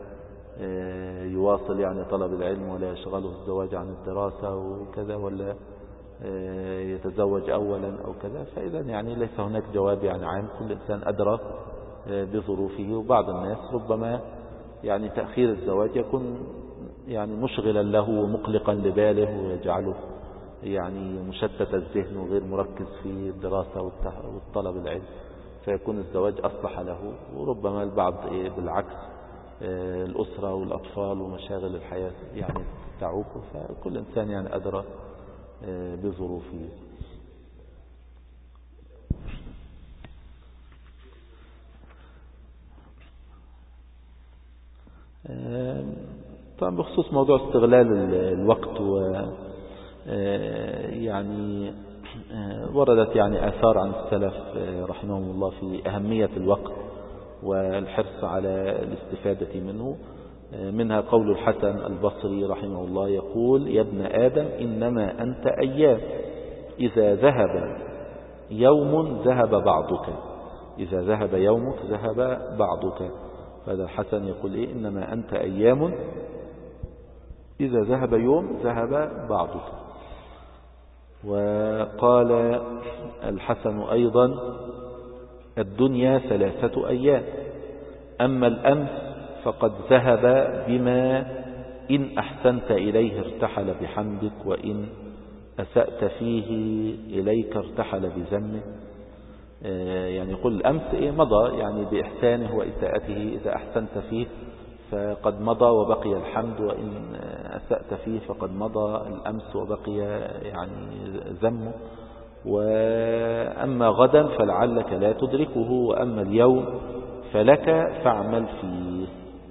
يواصل يعني طلب العلم ولا يشغله الزواج عن الدراسة وكذا، ولا يتزوج أولا أو كذا. فإذا يعني ليس هناك جواب يعني عام، كل إنسان أدرى بظروفه. وبعض الناس ربما يعني تأخير الزواج يكون يعني مشغلا له ومقلقا لباله ويجعله يعني مشتت الذهن وغير مركز في الدراسة والطلب العلم، فيكون الزواج أصلح له. وربما البعض بالعكس الأسرة والأطفال ومشاغل الحياة يعني تعوقه. فكل إنسان يعني أدرى بظروفه. طبعا بخصوص موضوع استغلال الوقت يعني وردت يعني آثار عن السلف رحمهم الله في أهمية الوقت والحرص على الاستفادة منه. منها قول الحسن البصري رحمه الله يقول: يا ابن آدم إنما أنت أيام، إذا ذهب يوم ذهب بعضك، إذا ذهب يومك ذهب بعضك. فهذا الحسن يقول إيه؟ إنما أنت أيام، إذا ذهب يوم ذهب بعضك. وقال الحسن أيضا: الدنيا 3 أيام، أما الأمس فقد ذهب بما إن أحسنت إليه ارتحل بحمدك، وإن أسأت فيه إليك ارتحل بذمه. يعني يقول الأمس مضى يعني بإحسانه وإساءته، إذا أحسنت فيه فقد مضى وبقي الحمد، وإن أسأت فيه فقد مضى الأمس وبقي يعني ذمه. وأما غدا فلعلك لا تدركه، وأما اليوم فلك فاعمل فيه.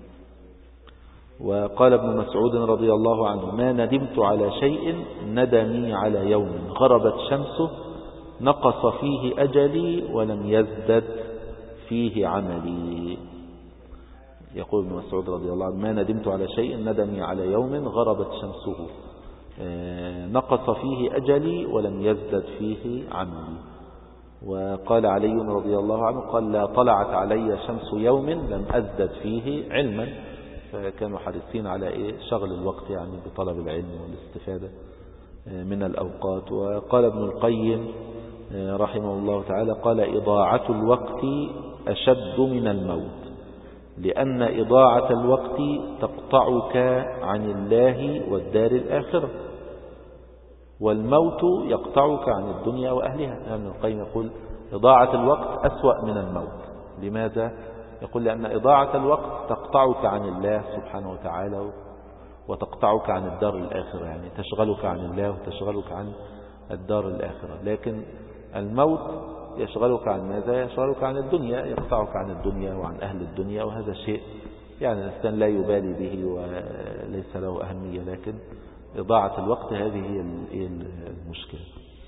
وقال ابن مسعود رضي الله عنه: ما ندمت على شيء ندمي على يوم غربت شمسه نقص فيه أجلي ولم يزدد فيه عملي. يقول ابن مسعود رضي الله عنه: ما ندمت على شيء ندمي على يوم غربت شمسه نقص فيه أجلي ولم يزدد فيه عملي. وقال علي رضي الله عنه: قال: لا طلعت علي شمس يوم لم أزدد فيه علما. فكانوا حريصين على شغل الوقت يعني بطلب العلم والاستفادة من الأوقات. وقال ابن القيم رحمه الله تعالى: قال: إضاعة الوقت أشد من الموت، لأن إضاعة الوقت تقطعك عن الله والدار الآخرة، والموت يقطعك عن الدنيا وأهلها. ابن القيم يقول: إضاعة الوقت أسوأ من الموت. لماذا؟ يقول: لأن إضاعة الوقت تقطعك عن الله سبحانه وتعالى وتقطعك عن الدار الآخرة، يعني تشغلك عن الله وتشغلك عن الدار الآخرة. لكن الموت يشغلك عن ماذا؟ يشغلك عن الدنيا، يقطعك عن الدنيا وعن أهل الدنيا، وهذا شيء يعني الإنسان لا يبالي به وليس له أهمية. لكن إضاعة الوقت هذه هي المشكلة.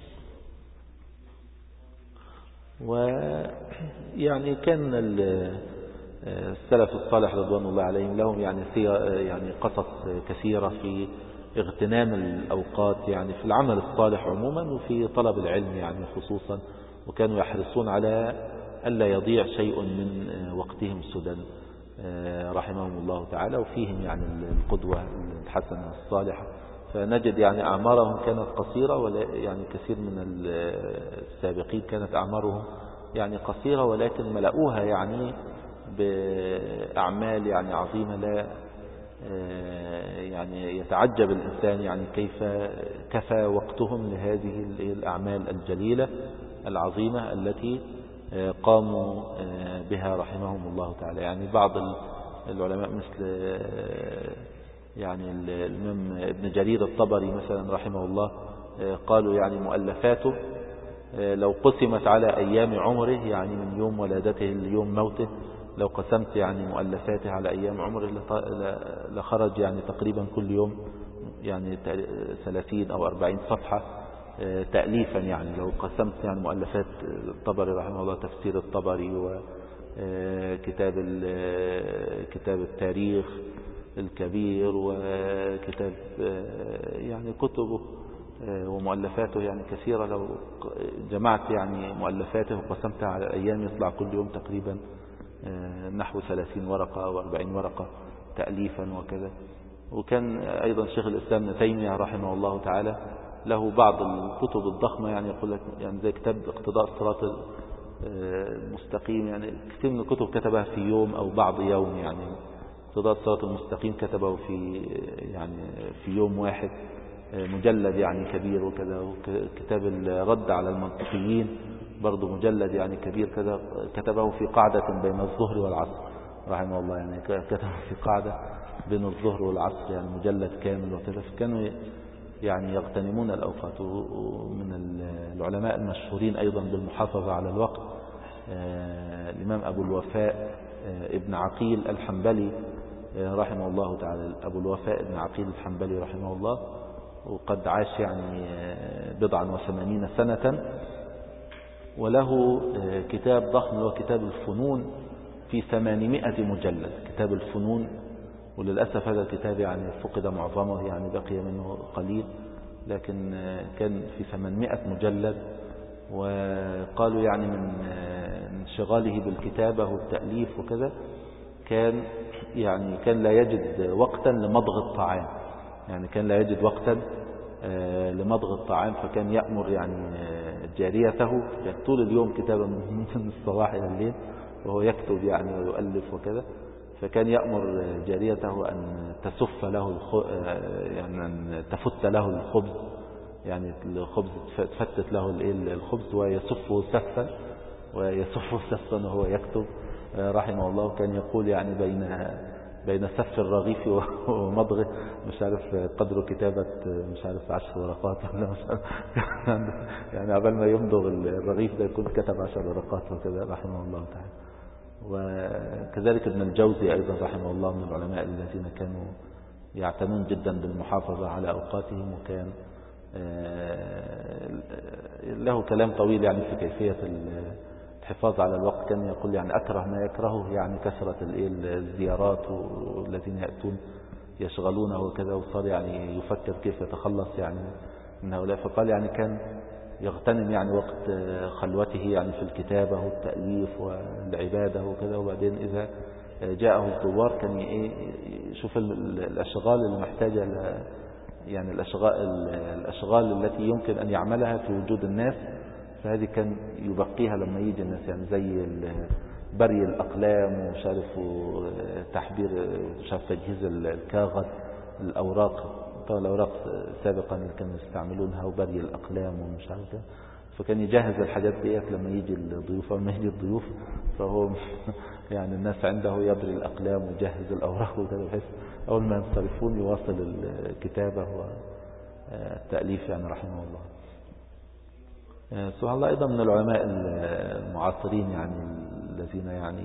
ويعني كان السلف الصالح رضوان الله عليهم لهم يعني قصص كثيرة في اغتنام الأوقات يعني في العمل الصالح عموما وفي طلب العلم يعني خصوصا، وكانوا يحرصون على ألا يضيع شيء من وقتهم سدى رحمهم الله تعالى. وفيهم يعني القدوة الحسنة الصالحة. فنجد يعني أعمارهم كانت قصيرة، ولا يعني كثير من السابقين كانت أعمارهم يعني قصيرة، ولكن ملأوها يعني بأعمال يعني عظيمة. لا يعني يتعجب الإنسان يعني كيف كفى وقتهم لهذه الأعمال الجليلة العظيمة التي قاموا بها رحمهم الله تعالى. يعني بعض العلماء مثل يعني الإمام ابن جرير الطبري مثلا رحمه الله قالوا يعني مؤلفاته لو قسمت على أيام عمره، يعني من يوم ولادته ليوم موته، لو قسمت يعني مؤلفاته على أيام عمره لخرج يعني تقريبا كل يوم يعني 30 أو 40 صفحة تأليفا. يعني لو قسمت يعني مؤلفات الطبري رحمه الله، تفسير الطبري وكتاب التاريخ الكبير وكتاب يعني كتبه ومؤلفاته يعني كثيرة، لو جمعت يعني مؤلفاته وقسمتها على الأيام يطلع كل يوم تقريبا نحو 30 ورقة أو 40 ورقة تأليفا وكذا. وكان أيضا شيخ الإسلام ابن تيمية رحمه الله تعالى له بعض الكتب الضخمة، يعني يقول لك يعني زي كتاب اقتضاء الصراط المستقيم، يعني كثير من الكتب كتبها في يوم أو بعض يوم، يعني اقتضاء الصراط المستقيم كتبه في يوم واحد، مجلد يعني كبير وكذا. وكتاب الرد على المنطقيين برضو مجلد يعني كبير كذا، كتبه في قاعدة بين الظهر والعصر رحمه الله، يعني كتبه في قاعدة بين الظهر والعصر، يعني مجلد كامل وكذا. فكانوا يعني يغتنمون الأوقات. ومن العلماء المشهورين أيضا بالمحافظة على الوقت الإمام أبو الوفاء ابن عقيل الحنبلي رحمه الله تعالى. أبو الوفاء ابن عقيل الحنبلي رحمه الله، وقد عاش يعني 89 سنة، وله كتاب ضخم هو كتاب الفنون في 800 مجلد، كتاب الفنون. وللأسف هذا الكتاب يعني فقد معظمه، يعني بقي منه قليل، لكن كان في 800 مجلد. وقالوا يعني من انشغاله بالكتابة والتأليف وكذا كان لا يجد وقتا لمضغ الطعام، يعني كان لا يجد وقتا لمضغ الطعام، فكان يأمر يعني جاريته يعني طول اليوم كتابة من الصباح إلى الليل وهو يكتب يعني ويؤلف وكذا. فكان يأمر جاريته أن تسف له يعني أن تفت له الخبز، يعني الخبز تفتت له الخبز ويسفه سفا وهو يكتب رحمه الله. كان يقول يعني بين سف الرغيف ومضغه مش عارف قدر كتابة مش عارف 10 ورقات ولا مش عارف يعني قبل ما يمضغ الرغيف ده يكون كتب 10 ورقات وكذا رحمه الله تعالى. وكذلك ابن الجوزي أيضا رحمه الله من العلماء الذين كانوا يعتنون جدا بالمحافظة على أوقاتهم، وكان له كلام طويل يعني في كيفية الحفاظ على الوقت. كان يقول يعني أكره ما يكرهه يعني كثرة الزيارات والذين يأتون يشغلونه وكذا، وصار يعني يفكر كيف يتخلص يعني من هؤلاء. فقال يعني كان يغتنم يعني وقت خلوته يعني في الكتابة والتأليف والعبادة وكذا، وبعدين إذا جاءه الزوار كان يشوف الأشغال اللي محتاجة يعني الأشغال التي يمكن أن يعملها في وجود الناس، فهذه كان يبقيها لما يجي الناس، يعني زي بري الأقلام ومش عارف تحبير مش عارف تجهيز الكاغذ، الأوراق، طبعا الأوراق سابقا اللي كانوا يستعملونها، وبري الأقلام ومش عارف كده. فكان يجهز الحاجات ديت لما يجي الضيوف. أول ما يجي الضيوف فهو يعني الناس عنده يبري الأقلام ويجهز الأوراق وكذا، بحيث أول ما ينصرفون يواصل الكتابة والتأليف يعني رحمه الله. سبحان الله. أيضا من العلماء المعاصرين يعني الذين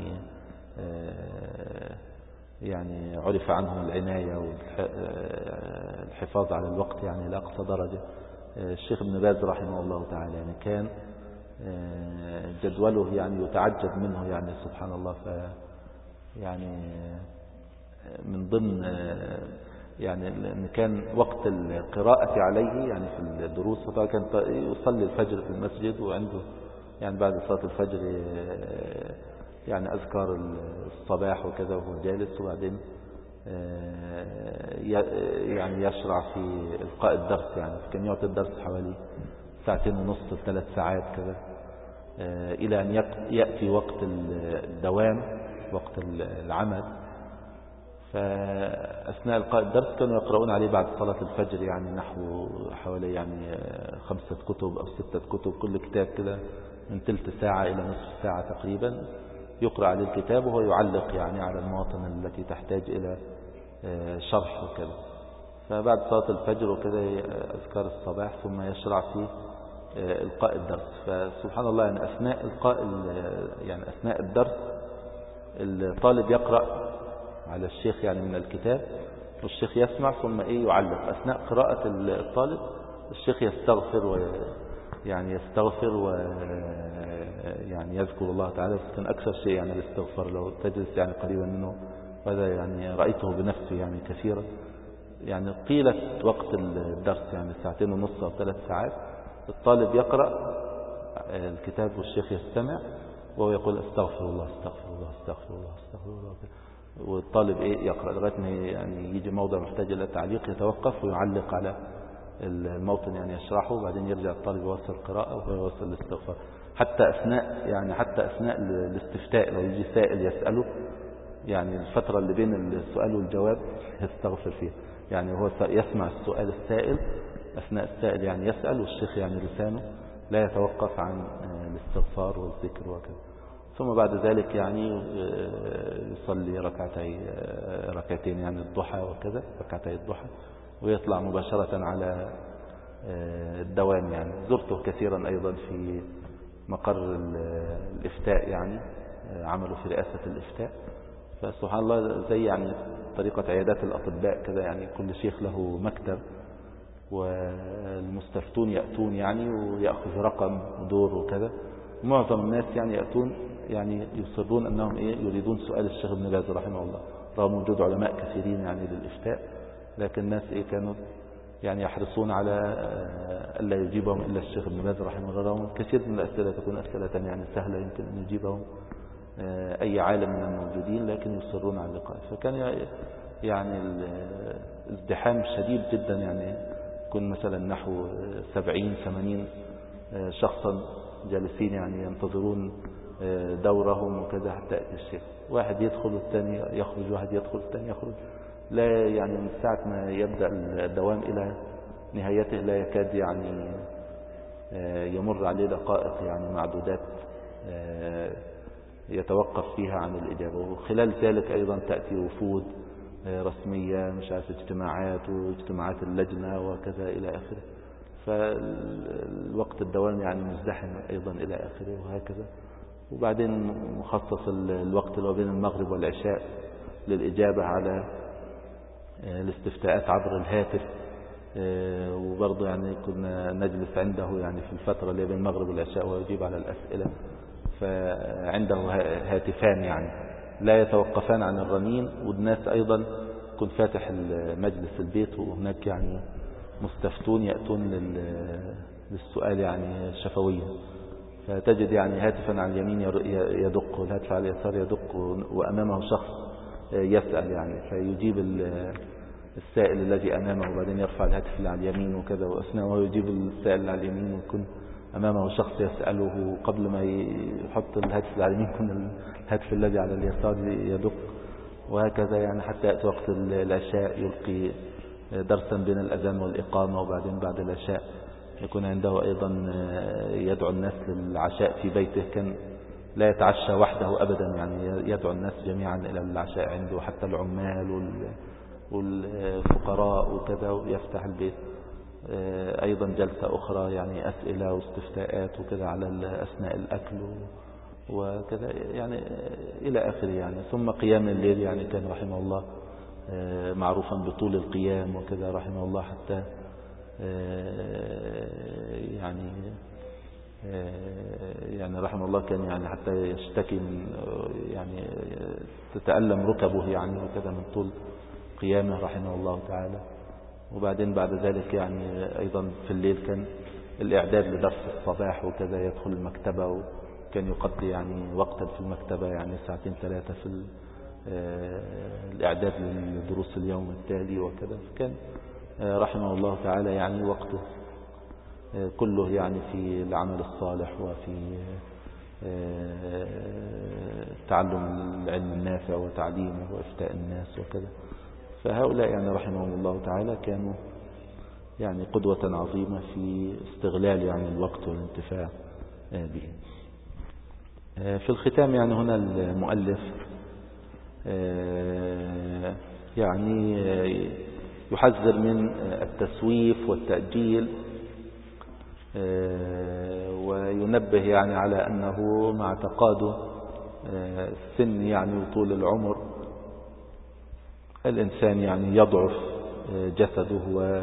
يعني عرف عنهم العناية والحفاظ على الوقت يعني لأقصى درجة الشيخ ابن باز رحمه الله تعالى. يعني كان جدوله يعني يتعجب منه يعني سبحان الله. يعني من ضمن يعني أن كان وقت القراءة عليه يعني في الدروس، فطبعا كان يصلي الفجر في المسجد، وعنده يعني بعد صلاة الفجر يعني أذكار الصباح وكذا وهو جالس، وبعدين يعني يشرع في إلقاء الدرس. يعني كان يعطي الدرس حوالي 2.5 3 ساعات كذا، إلى أن يأتي وقت الدوام وقت العمل. فأثناء إلقاء الدرس كانوا يقرؤون عليه بعد صلاة الفجر يعني نحو حوالي يعني 5 كتب أو 6 كتب، كل كتاب كده من ثلث ساعة إلى نصف ساعة تقريبا، يقرأ عليه الكتاب وهو يعلق يعني على المواطن التي تحتاج إلى شرح وكذا. فبعد صلاة الفجر وكذا أذكار الصباح، ثم يشرع في إلقاء الدرس. فسبحان الله يعني أثناء الدرس الطالب يقرأ على الشيخ يعني من الكتاب، والشيخ يسمع ثم يعلق. أثناء قراءة الطالب الشيخ يستغفر يعني يذكر الله تعالى. كان أكثر شيء يعني الاستغفار، لو تجلس يعني قريبا منه، وهذا يعني رأيته بنفسي يعني كثيرا. يعني طيلة وقت الدرس يعني 2.5 أو 3 ساعات، الطالب يقرأ الكتاب والشيخ يستمع وهو يقول استغفر الله استغفر الله استغفر الله استغفر الله، والطالب يقرأ لغاية ما يعني يجي موضع محتاج إلى تعليق، يتوقف ويعلق على الموطن يعني يشرحه، وبعدين يرجع الطالب يوصل القراءة ويوصل الاستغفار. حتى أثناء الاستفتاء لو يجي سائل يسأله، يعني الفترة اللي بين السؤال والجواب يستغفر فيها، يعني هو يسمع السؤال السائل أثناء السائل يعني يسأل، والشيخ يعني لسانه لا يتوقف عن الاستغفار والذكر وكذا. ثم بعد ذلك يعني يصلي ركعتين يعني الضحى وكذا، ركعتي الضحى، ويطلع مباشرة على الدوام. يعني زرته كثيرا أيضا في مقر الإفتاء، يعني عملوا في رئاسة الإفتاء، فسبحان الله زي يعني طريقة عيادات الأطباء كذا، يعني كل شيخ له مكتب، والمستفتون يأتون يعني ويأخذ رقم ودور وكذا. معظم الناس يعني يأتون يعني يصرون أنهم يريدون سؤال الشيخ ابن باز رحمه الله، رغم وجود علماء كثيرين يعني للإفتاء، لكن الناس كانوا يعني يحرصون على ألا يجيبهم إلا الشيخ ابن باز رحمه الله، رغم كثير من الأسئلة تكون أسئلة يعني سهلة يمكن أن يجيبهم أي عالم من الموجودين، لكن يصرون على اللقاء. فكان يعني الازدحام شديد جدا، يعني يكون مثلا نحو 70-80 شخصا جالسين يعني ينتظرون دورهم وكذا حتى يأتي الشيخ. واحد يدخل والثاني يخرج، واحد يدخل والثاني يخرج، لا يعني من ساعة ما يبدأ الدوام إلى نهايته لا يكاد يعني يمر عليه دقائق يعني معدودات يتوقف فيها عن الإجابة. وخلال ذلك أيضا تأتي وفود رسمية، مش عارف اجتماعات واجتماعات اللجنة وكذا إلى آخره، فالوقت الدوام يعني مزدحم أيضا إلى آخره وهكذا. وبعدين مخصص الوقت اللي بين المغرب والعشاء للإجابة على الاستفتاءات عبر الهاتف، وبرضه يعني كنا نجلس عنده يعني في الفترة اللي بين المغرب والعشاء ويجيب على الأسئلة، فعنده هاتفان يعني لا يتوقفان عن الرنين، والناس أيضا كنت فاتح مجلس البيت، وهناك يعني مستفتون يأتون للسؤال يعني شفويا، فتجد يعني هاتفا على اليمين يدق، والهاتف على اليسار يدق، وأمامه شخص يسأل يعني فيجيب السائل الذي أمامه، وبعدين يرفع الهاتف اللي على اليمين وكذا، وأثناء ما يجيب السائل اللي على اليمين ويكون أمامه شخص يسأله، قبل ما يحط الهاتف اللي على اليمين يكون الهاتف الذي على اليسار يدق، وهكذا يعني حتى يأتي وقت العشاء يلقي درسا بين الأذان والإقامة، وبعدين بعد العشاء يكون عنده أيضا يدعو الناس للعشاء في بيته. كان لا يتعشى وحده أبدا، يعني يدعو الناس جميعا إلى العشاء عنده، حتى العمال والفقراء وكذا، ويفتح البيت. أيضا جلسة أخرى يعني أسئلة واستفتاءات وكذا على أثناء الأكل وكذا يعني إلى آخره يعني. ثم قيام الليل يعني كان رحمه الله معروفا بطول القيام وكذا رحمه الله، حتى يعني رحمه الله كان يعني حتى يشتكي من يعني تتألم ركبه يعني وكذا من طول قيامه رحمه الله تعالى. وبعدين بعد ذلك يعني أيضا في الليل كان الإعداد لدرس الصباح وكذا، يدخل المكتبة، وكان يقضي يعني وقتا في المكتبة يعني 2-3 في الإعداد لدروس اليوم التالي وكذا. فكان رحمه الله تعالى يعني وقته كله يعني في العمل الصالح وفي تعلم العلم النافع وتعليمه وإفتاء الناس وكذا. فهؤلاء يعني رحمهم الله تعالى كانوا يعني قدوة عظيمة في استغلال يعني الوقت والانتفاع به. في الختام يعني هنا المؤلف يعني يحذر من التسويف والتأجيل، وينبه يعني على أنه مع تقادم السن يعني وطول العمر الإنسان يعني يضعف جسده،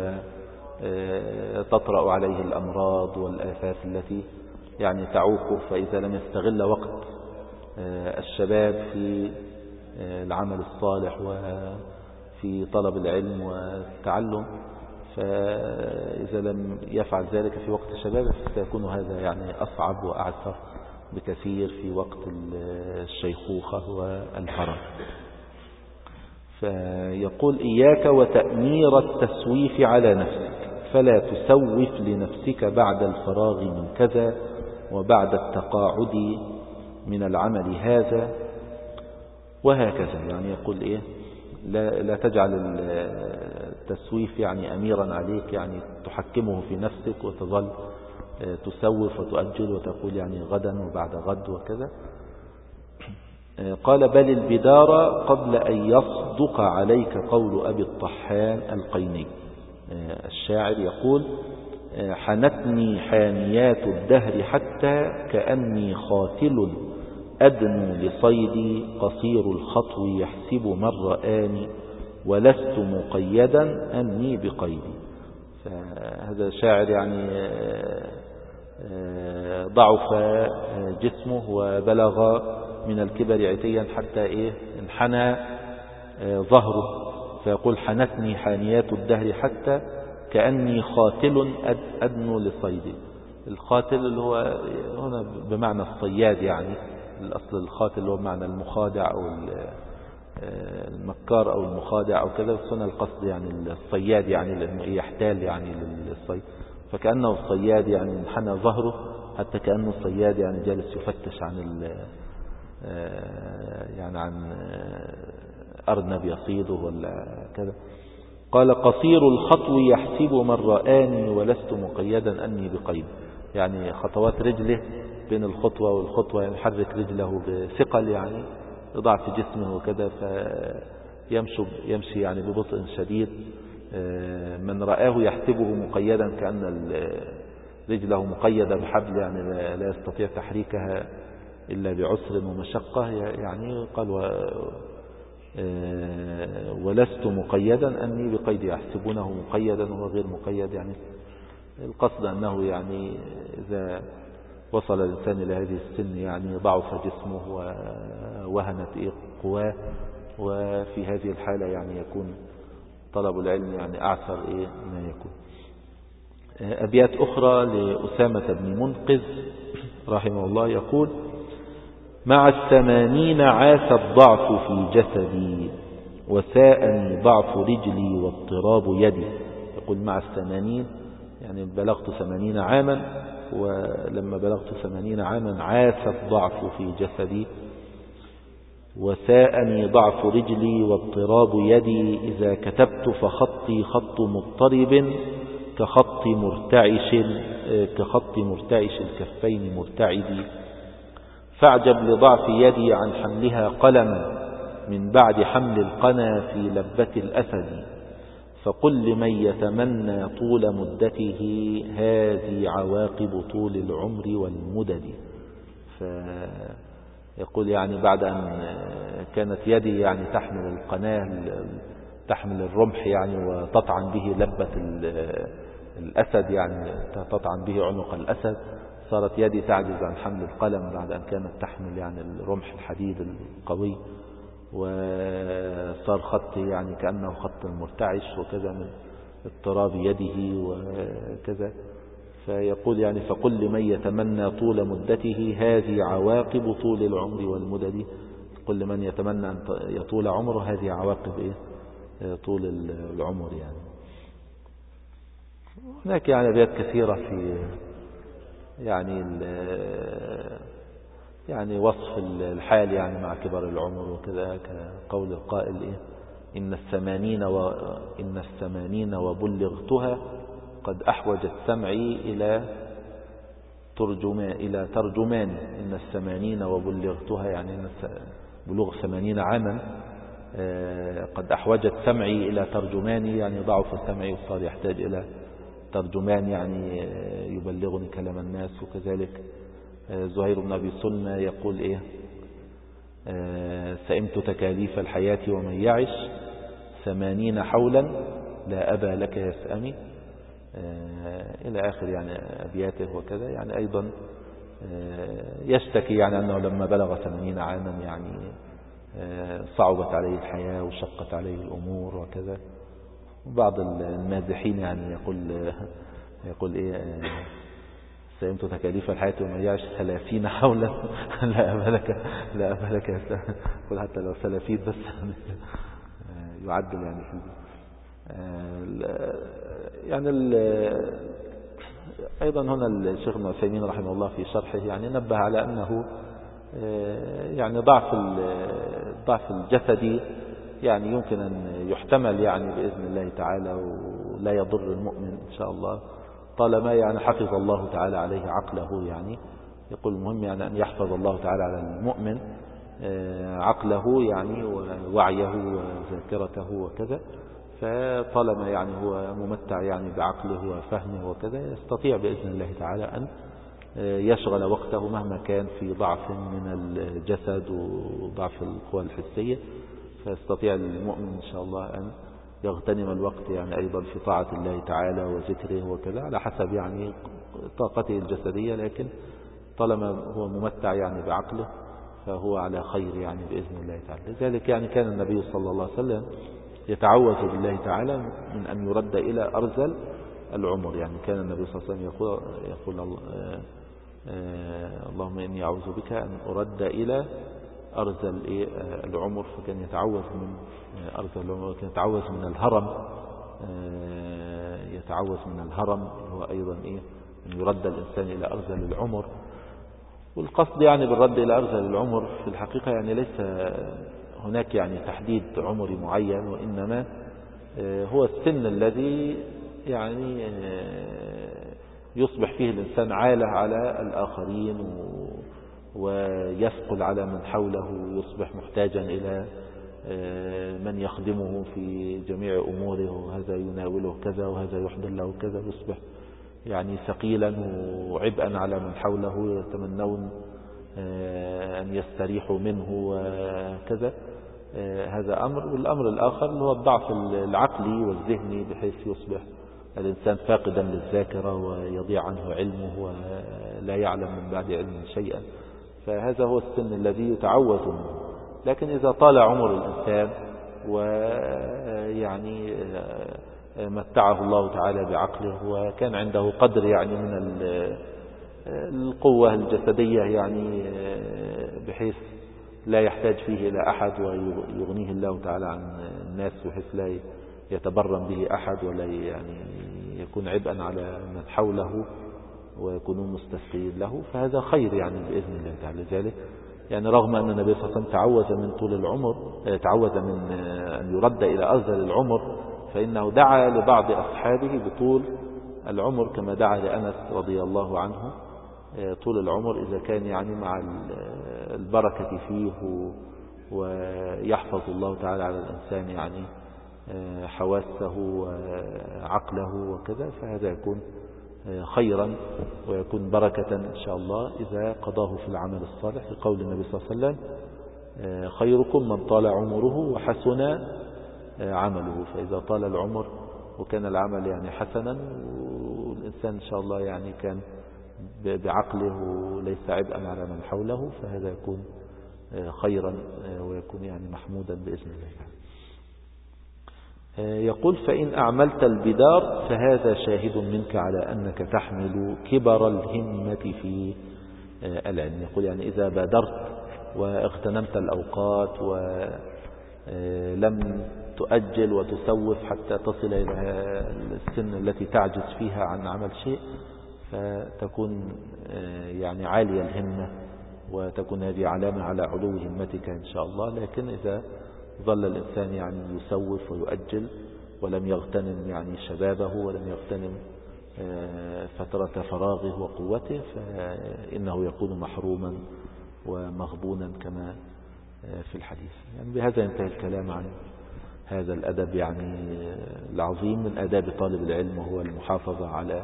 وتطرأ عليه الأمراض والآفات التي يعني تعوقه. فإذا لم يستغل وقت الشباب في العمل الصالح وفي طلب العلم والتعلم، فإذا لم يفعل ذلك في وقت الشباب سيكون هذا يعني أصعب وأعسر بكثير في وقت الشيخوخة والهرم. فيقول إياك وتأمير التسويف على نفسك، فلا تسوف لنفسك بعد الفراغ من كذا وبعد التقاعد من العمل هذا، وهكذا. يعني يقول إيه، لا تجعل التسويف يعني أميرا عليك، يعني تحكمه في نفسك وتظل تسوف وتؤجل وتقول يعني غدا وبعد غد وكذا. قال بل البدار قبل أن يصدق عليك قول أبي الطحان القيني. الشاعر يقول حنتني حانيات الدهر حتى كأني خاتل أدنو لصيدي، قصير الخطو يحسب من رآني ولست مقيدا أني بقيدي. فهذا شاعر يعني ضعف جسمه وبلغ من الكبر عتيا حتى انحنى ظهره، فيقول حنتني حانيات الدهر حتى كأني خاتل أدنو لصيدي. الخاتل اللي هو هنا بمعنى الصياد، يعني الأصل الخاتل هو بمعنى المخادع أو المكار أو المخادع أو كذا، بس هنا القصد يعني الصياد، يعني لأنه يحتال يعني للصيد، فكأنه الصياد يعني انحنى ظهره حتى كأنه الصياد يعني جالس يفتش عن عن أرنب يصيده ولا كذا. قال قصير الخطو يحسب من رآني ولست مقيدا أني بقيد، يعني خطوات رجله بين الخطوة والخطوة، يعني يحرك رجله بثقل يعني ضعف جسمه وكذا، فيمشي يعني ببطء شديد. من رآه يحسبه مقيدا كأن رجله مقيدة بحبل، يعني لا يستطيع تحريكها إلا بعسر ومشقة. يعني قال ولست مقيدا أني بقيد، يحسبونه مقيدا وهو غير مقيد. يعني القصد أنه يعني إذا وصل الإنسان إلى هذه السن يعني ضعف جسمه ووهنت قواه، وفي هذه الحالة يعني يكون طلب العلم يعني أعسر ما يكون. أبيات أخرى لأسامة بن منقذ رحمه الله يقول مع 80 عاش الضعف في جسدي وساءني ضعف رجلي واضطراب يدي. يقول مع 80 يعني بلغت 80 عاما، ولما بلغت 80 عاما عاش الضعف في جسدي وساءني ضعف رجلي واضطراب يدي، إذا كتبت فخطي خط مضطرب كخط مرتعش الكفين مرتعدي، فاعجب لضعف يدي عن حملها قلما من بعد حمل القنا في لبة الأسد، فقل لمن يتمنى طول مدته هذه عواقب طول العمر والمدد. فيقول يعني بعد أن كانت يدي يعني تحمل القناة، تحمل الرمح يعني وتطعن به لبة الأسد، يعني تطعن به عنق الأسد، صارت يدي تعجز عن حمل القلم بعد أن كانت تحمل يعني الرمح الحديد القوي، وصار خطي يعني كأنه خط مرتعش وكذا من اضطراب يده وكذا. فيقول يعني فقل لمن يتمنى طول مدته هذه عواقب طول العمر والمدد، قل لمن يتمنى أن يطول عمره هذه عواقب طول العمر. يعني هناك يعني أبيات كثيرة في يعني وصف الحال يعني مع كبر العمر وكذا، كقول القائل إن الثمانين وبلغتها قد أحوجت سمعي إلى ترجمان. إن 80 وبلغتها يعني بلوغ 80 عاما قد أحوجت سمعي إلى ترجماني، يعني ضعف سمعي وصار يحتاج إلى ترجمان يعني يبلغني كلام الناس. وكذلك زهير بن أبي سلمى يقول سئمت تكاليف الحياة ومن يعش 80 حولا لا أبا لك يسأمي، إلى آخر يعني أبياته. وكذا يعني أيضا يشتكي يعني أنه لما بلغ 80 عاما يعني صعبت عليه الحياة وشقت عليه الأمور وكذا. بعض المازحين يعني يقول سئمت تكاليف الحياة ومن يعش 30 حولا لا أبا لك يقول حتى لو 30 بس يعدل يعني في يعني أيضا هنا الشيخ ابن عثيمين رحمه الله في شرحه يعني نبه على أنه يعني ضعف الجسدي يعني يمكن أن يحتمل يعني بإذن الله تعالى ولا يضر المؤمن إن شاء الله طالما يعني حفظ الله تعالى عليه عقله. يعني يقول المهم يعني أن يحفظ الله تعالى على المؤمن عقله يعني ووعيه وذاكرته وكذا. فطالما يعني هو ممتع يعني بعقله وفهمه وكذا يستطيع بإذن الله تعالى أن يشغل وقته مهما كان في ضعف من الجسد وضعف القوى الحسية. فيستطيع المؤمن إن شاء الله أن يغتنم الوقت يعني أيضا في طاعة الله تعالى وذكره وكذا على حسب يعني طاقته الجسدية، لكن طالما هو ممتع يعني بعقله فهو على خير يعني بإذن الله تعالى. لذلك يعني كان النبي صلى الله عليه وسلم يتعوذ بالله تعالى من أن يرد إلى أرذل العمر. يعني كان النبي صلى الله عليه وسلم يقول اللهم إني أعوذ بك أن أرد إلى أرذل العمر. فكان يتعوذ من أرذل العمر، كان يتعوذ من الهرم، يتعوذ من الهرم هو أيضا أن يرد الإنسان إلى أرذل العمر. والقصد يعني بالرد إلى أرذل العمر في الحقيقة يعني ليس هناك يعني تحديد عمر معين، وإنما هو السن الذي يعني يصبح فيه الإنسان عالة على الآخرين ويثقل على من حوله، يصبح محتاجا إلى من يخدمه في جميع أموره، وهذا يناوله كذا وهذا يحضر له كذا، يصبح يعني ثقيلا وعبئا على من حوله يتمنون أن يستريحوا منه وكذا. هذا أمر. والأمر الآخر اللي هو الضعف العقلي والذهني بحيث يصبح الإنسان فاقدا للذاكرة ويضيع عنه علمه ولا يعلم من بعد علم شيئا. فهذا هو السن الذي يتعوذ منه. لكن إذا طال عمر الإنسان ويعني متعه الله تعالى بعقله وكان عنده قدر يعني من القوة الجسدية يعني بحيث لا يحتاج فيه إلى أحد ويغنيه الله تعالى عن الناس بحيث لا يتبرم به أحد ولا يعني يكون عبئا على من حوله ويكونون مستسقين له، فهذا خير يعني بإذن الله تعالى. ذلك يعني رغم أن النبي صلى الله عليه وسلم تعوذ من طول العمر، تعوذ من أن يرد إلى أرذل العمر، فإنه دعا لبعض أصحابه بطول العمر كما دعا لأنس رضي الله عنه طول العمر إذا كان يعني مع البركة فيه ويحفظ الله تعالى على الإنسان يعني حواسه وعقله وكذا، فهذا يكون خيرا ويكون بركة إن شاء الله إذا قضاه في العمل الصالح، لقول النبي صلى الله عليه وسلم خيركم من طال عمره وحسن عمله. فإذا طال العمر وكان العمل يعني حسنا والإنسان إن شاء الله يعني كان بعقله وليس عبئا على من حوله، فهذا يكون خيرا ويكون يعني محمودا بإذن الله. يقول فإن أعملت البدار فهذا شاهد منك على أنك تحمل كبر الهمة في العلم. يقول يعني إذا بادرت واغتنمت الأوقات ولم تؤجل وتسوف حتى تصل إلى السن التي تعجز فيها عن عمل شيء، فتكون يعني عالية الهمة وتكون هذه علامة على علو همتك إن شاء الله. لكن إذا ظل الإنسان يعني يسوف ويؤجل ولم يغتنم يعني شبابه ولم يغتنم فترة فراغه وقوته، فإنه يكون محروما ومغبونا كما في الحديث. يعني بهذا ينتهي الكلام عن هذا الأدب يعني العظيم من آداب طالب العلم، وهو المحافظة على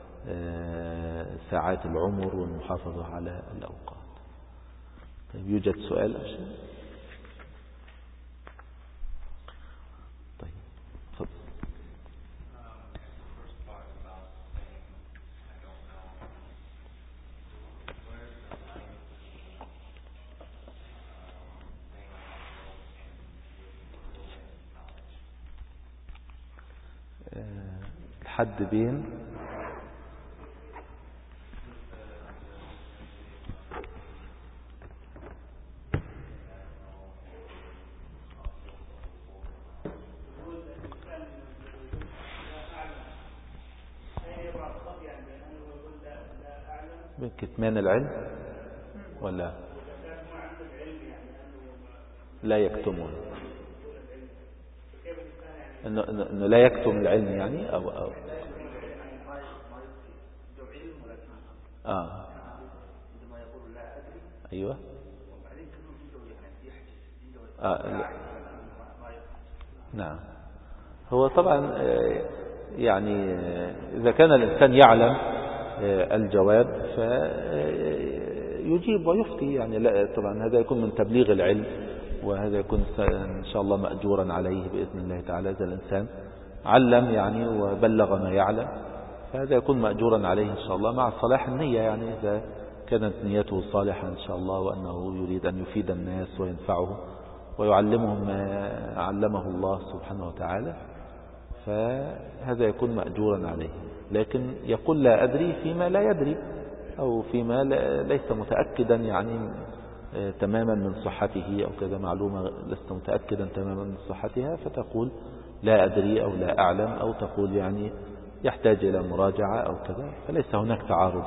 ساعات العمر والمحافظة على الأوقات. طيب يوجد سؤال أشياء؟ طيب تفضل. الحد بين كتمان العلم ولا لا يكتمون، إنه لا يكتم العلم يعني أو أيوة لا. نعم. هو طبعا يعني إذا كان الإنسان يعلم الجواب فيجيب ويفتي، يعني لا طبعا هذا يكون من تبليغ العلم، وهذا يكون إن شاء الله مأجورا عليه بإذن الله تعالى. إذا الإنسان علم يعني وبلغ ما يعلم فهذا يكون مأجورا عليه إن شاء الله، مع صلاح النية، يعني إذا كانت نيته صالحة إن شاء الله وأنه يريد أن يفيد الناس وينفعهم ويعلمهم ما علمه الله سبحانه وتعالى، فهذا يكون مأجورا عليه. لكن يقول لا أدري فيما لا يدري، أو فيما ليس متأكدا يعني تماما من صحته، أو كذا معلومة لست متأكدا تماما من صحتها، فتقول لا أدري أو لا أعلم، أو تقول يعني يحتاج إلى مراجعة أو كذا، فليس هناك تعارض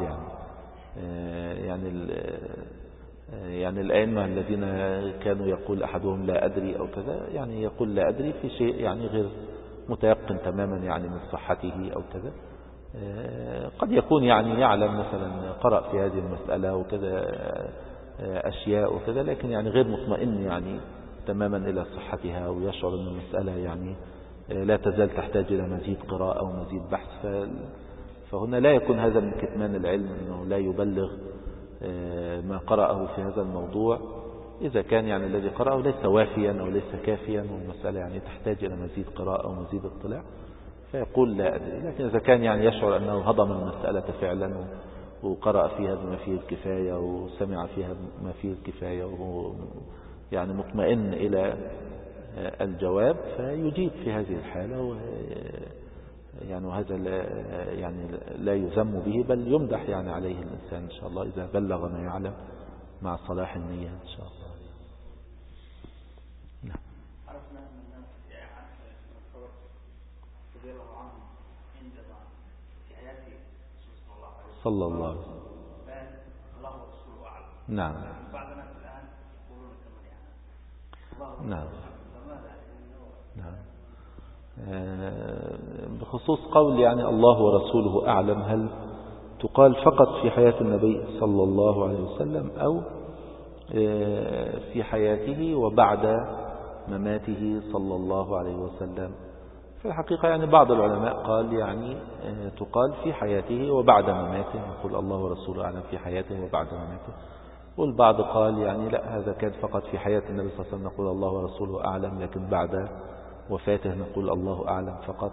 يعني الأئمة الذين كانوا يقول أحدهم لا أدري أو كذا، يعني يقول لا أدري في شيء يعني غير متيقن تماما يعني من صحته أو كذا. قد يكون يعني يعلم مثلا قرأ في هذه المسألة وكذا أشياء وكذا، لكن يعني غير مطمئن يعني تماما إلى صحتها، ويشعر أن المسألة يعني لا تزال تحتاج إلى مزيد قراءة ومزيد بحث. فهنا لا يكون هذا من كتمان العلم، أنه لا يبلغ ما قرأه في هذا الموضوع، إذا كان يعني الذي قرأه ليس وافيا أو ليس كافيا، والمسألة يعني تحتاج إلى مزيد قراءة ومزيد اطلاع، فيقول لا أدري. لكن إذا كان يعني يشعر أنه هضم المسألة فعلا وقرأ فيها بما فيه الكفاية وسمع فيها ما فيه الكفاية، وهو يعني مطمئن إلى الجواب، فيجيب في هذه الحالة، يعني وهذا لا يذم به، بل يمدح يعني عليه الإنسان إن شاء الله إذا بلغ ما يعلم مع صلاح النية إن شاء الله. نعم. صلى الله عليه وسلم. نعم. نعم. نعم. بخصوص قول يعني الله ورسوله أعلم، هل تقال فقط في حياة النبي صلى الله عليه وسلم، أو في حياته وبعد مماته صلى الله عليه وسلم؟ في الحقيقة يعني بعض العلماء قال يعني تقال في حياته وبعد مماته، يقول الله ورسوله أعلم في حياته وبعد مماته. والبعض قال يعني لا، هذا كان فقط في حياة النبي صلى الله عليه وسلم نقول الله ورسوله أعلم، لكن بعد وفاته نقول الله أعلم فقط.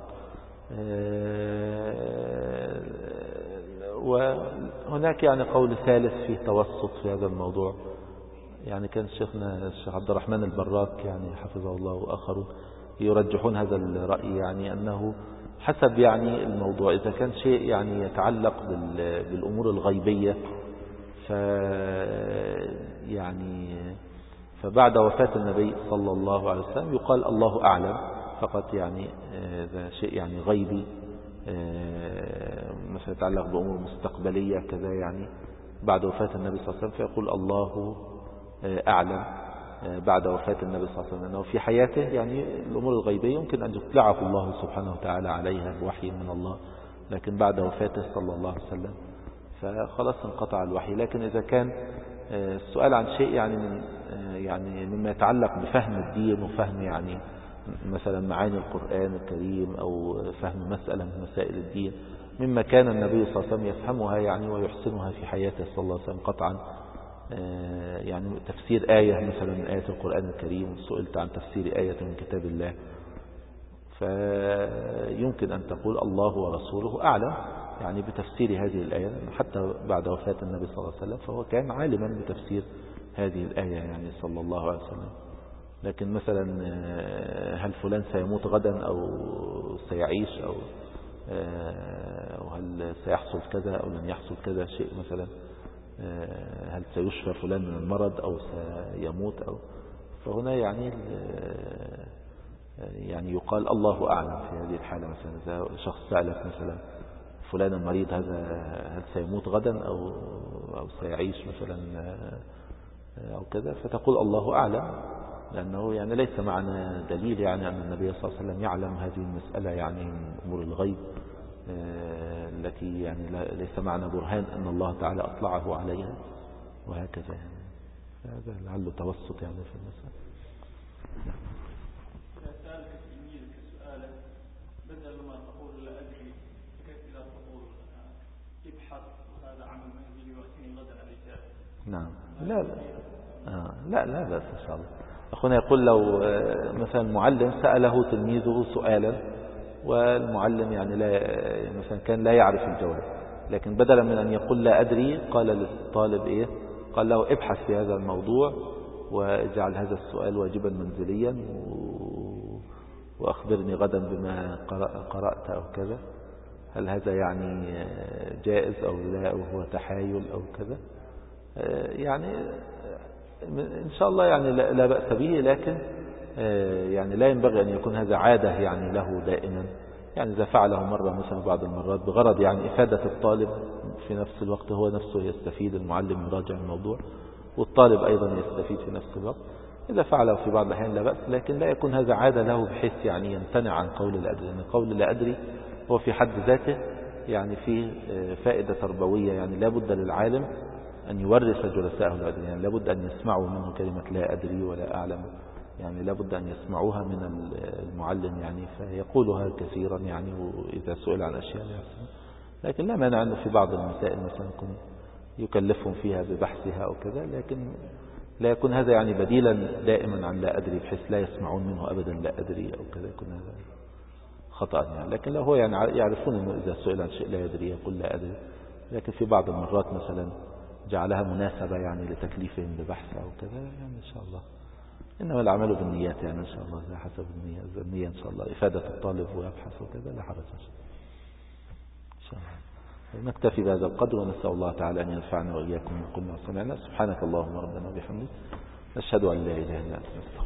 وهناك يعني قول ثالث فيه توسط في هذا الموضوع، يعني كان شيخنا الشيخ عبد الرحمن البراك يعني حفظه الله وآخرون يرجحون هذا الرأي، يعني أنه حسب يعني الموضوع، إذا كان شيء يعني يتعلق بالأمور الغيبية فبعد وفاة النبي صلى الله عليه وسلم يقال الله أعلم فقط، يعني هذا شيء يعني غيبي مثلا يتعلق بأمور مستقبلية كذا، يعني بعد وفاة النبي صلى الله عليه وسلم فيقول الله أعلم بعد وفاة النبي صلى الله عليه وسلم، أنه في حياته يعني الأمور الغيبية يمكن أن يطلعه الله سبحانه وتعالى عليها بوحي من الله، لكن بعد وفاته صلى الله عليه وسلم فخلاص انقطع الوحي. لكن إذا كان السؤال عن شيء يعني مما يتعلق بفهم الدين وفهم يعني مثلا معاني القرآن الكريم، أو فهم مسألة من مسائل الدين مما كان النبي صلى الله عليه وسلم يفهمها يعني ويحسنها في حياته صلى الله عليه وسلم قطعا، يعني تفسير آية مثلا من آيات القرآن الكريم، سئلت عن تفسير آية من كتاب الله، فيمكن أن تقول الله ورسوله أعلم يعني بتفسير هذه الآية، حتى بعد وفاة النبي صلى الله عليه وسلم فهو كان عالما بتفسير هذه الآية يعني صلى الله عليه وسلم. لكن مثلا هل فلان سيموت غدا أو سيعيش، أو هل سيحصل كذا أو لن يحصل كذا شيء، مثلا هل سيشفى فلان من المرض أو سيموت، فهنا يعني يقال الله أعلم في هذه الحالة. مثلا إذا شخص سألك مثلا فلان المريض هذا هل سيموت غدا أو سيعيش مثلا أو كذا، فتقول الله أعلم، لأنه يعني ليس معنا دليل يعني أن النبي صلى الله عليه وسلم يعلم هذه المسألة يعني من أمور الغيب التي يعني ليس معنا برهان أن الله تعالى أطلعه عليها وهكذا يعني. هذا لعله توسط يعني في المسألة. سألك تلميذك سؤالا بدل ما تقول لا أدري كيف لا تقول ابحث وهذا عمل منزلي وأتني غدا الإجابة. نعم. لا بأس إن شاء الله. أخونا يقول لو مثلا معلم سأله تلميذه سؤالا والمعلم يعني مثلا كان لا يعرف الجواب، لكن بدلا من أن يقول لا أدري قال للطالب إيه؟ قال له ابحث في هذا الموضوع واجعل هذا السؤال واجبا منزليا وأخبرني غدا بما قرأت أو كذا. هل هذا يعني جائز أو لا، أو هو تحايل أو كذا؟ يعني إن شاء الله يعني لا بأس به، لكن يعني لا ينبغي أن يكون هذا عادة يعني له دائما. يعني إذا فعله مرة مثلا بعض المرات بغرض يعني إفادة الطالب، في نفس الوقت هو نفسه يستفيد، المعلم يراجع الموضوع والطالب أيضا يستفيد في نفس الوقت. إذا فعله في بعض الأحيان لا بأس، لكن لا يكون هذا عادة له بحيث يعني يمتنع عن قول لا أدري. يعني قول لا أدري هو في حد ذاته يعني فيه فائدة تربوية. يعني لا بد للعالم أن يورث جلسائه العلم، يعني لا بد أن يسمعوا منه كلمة لا أدري ولا أعلم، يعني لا بد أن يسمعوها من المعلم يعني فيقولها كثيرا يعني، وإذا سئل عن أشياء يحسن. لكن لا مانع أنه في بعض المسائل مثلا يكلفهم فيها ببحثها أو كذا، لكن لا يكون هذا يعني بديلا دائما عن لا أدري بحيث لا يسمعون منه أبدا لا أدري أو كذا، يكون هذا خطأ يعني. لكن لو هو يعني يعرفون أنه إذا سئل عن شيء لا يدري يقول لا أدري، لكن في بعض المرات مثلا جعلها مناسبة يعني لتكليفهم ببحث أو كذا يعني إن شاء الله. إنما العمل بالنيات يعني إن شاء الله، إذا حسب النية إن شاء الله إفادة الطالب ويبحث وكذا لا حرج إن شاء الله. نكتفي بهذا القدر، ونسأل الله تعالى أن ينفعنا وإياكم وقلنا وسمعنا. سبحانك اللهم ربنا وبحمدك، نشهد أن لا إله إلا أنت.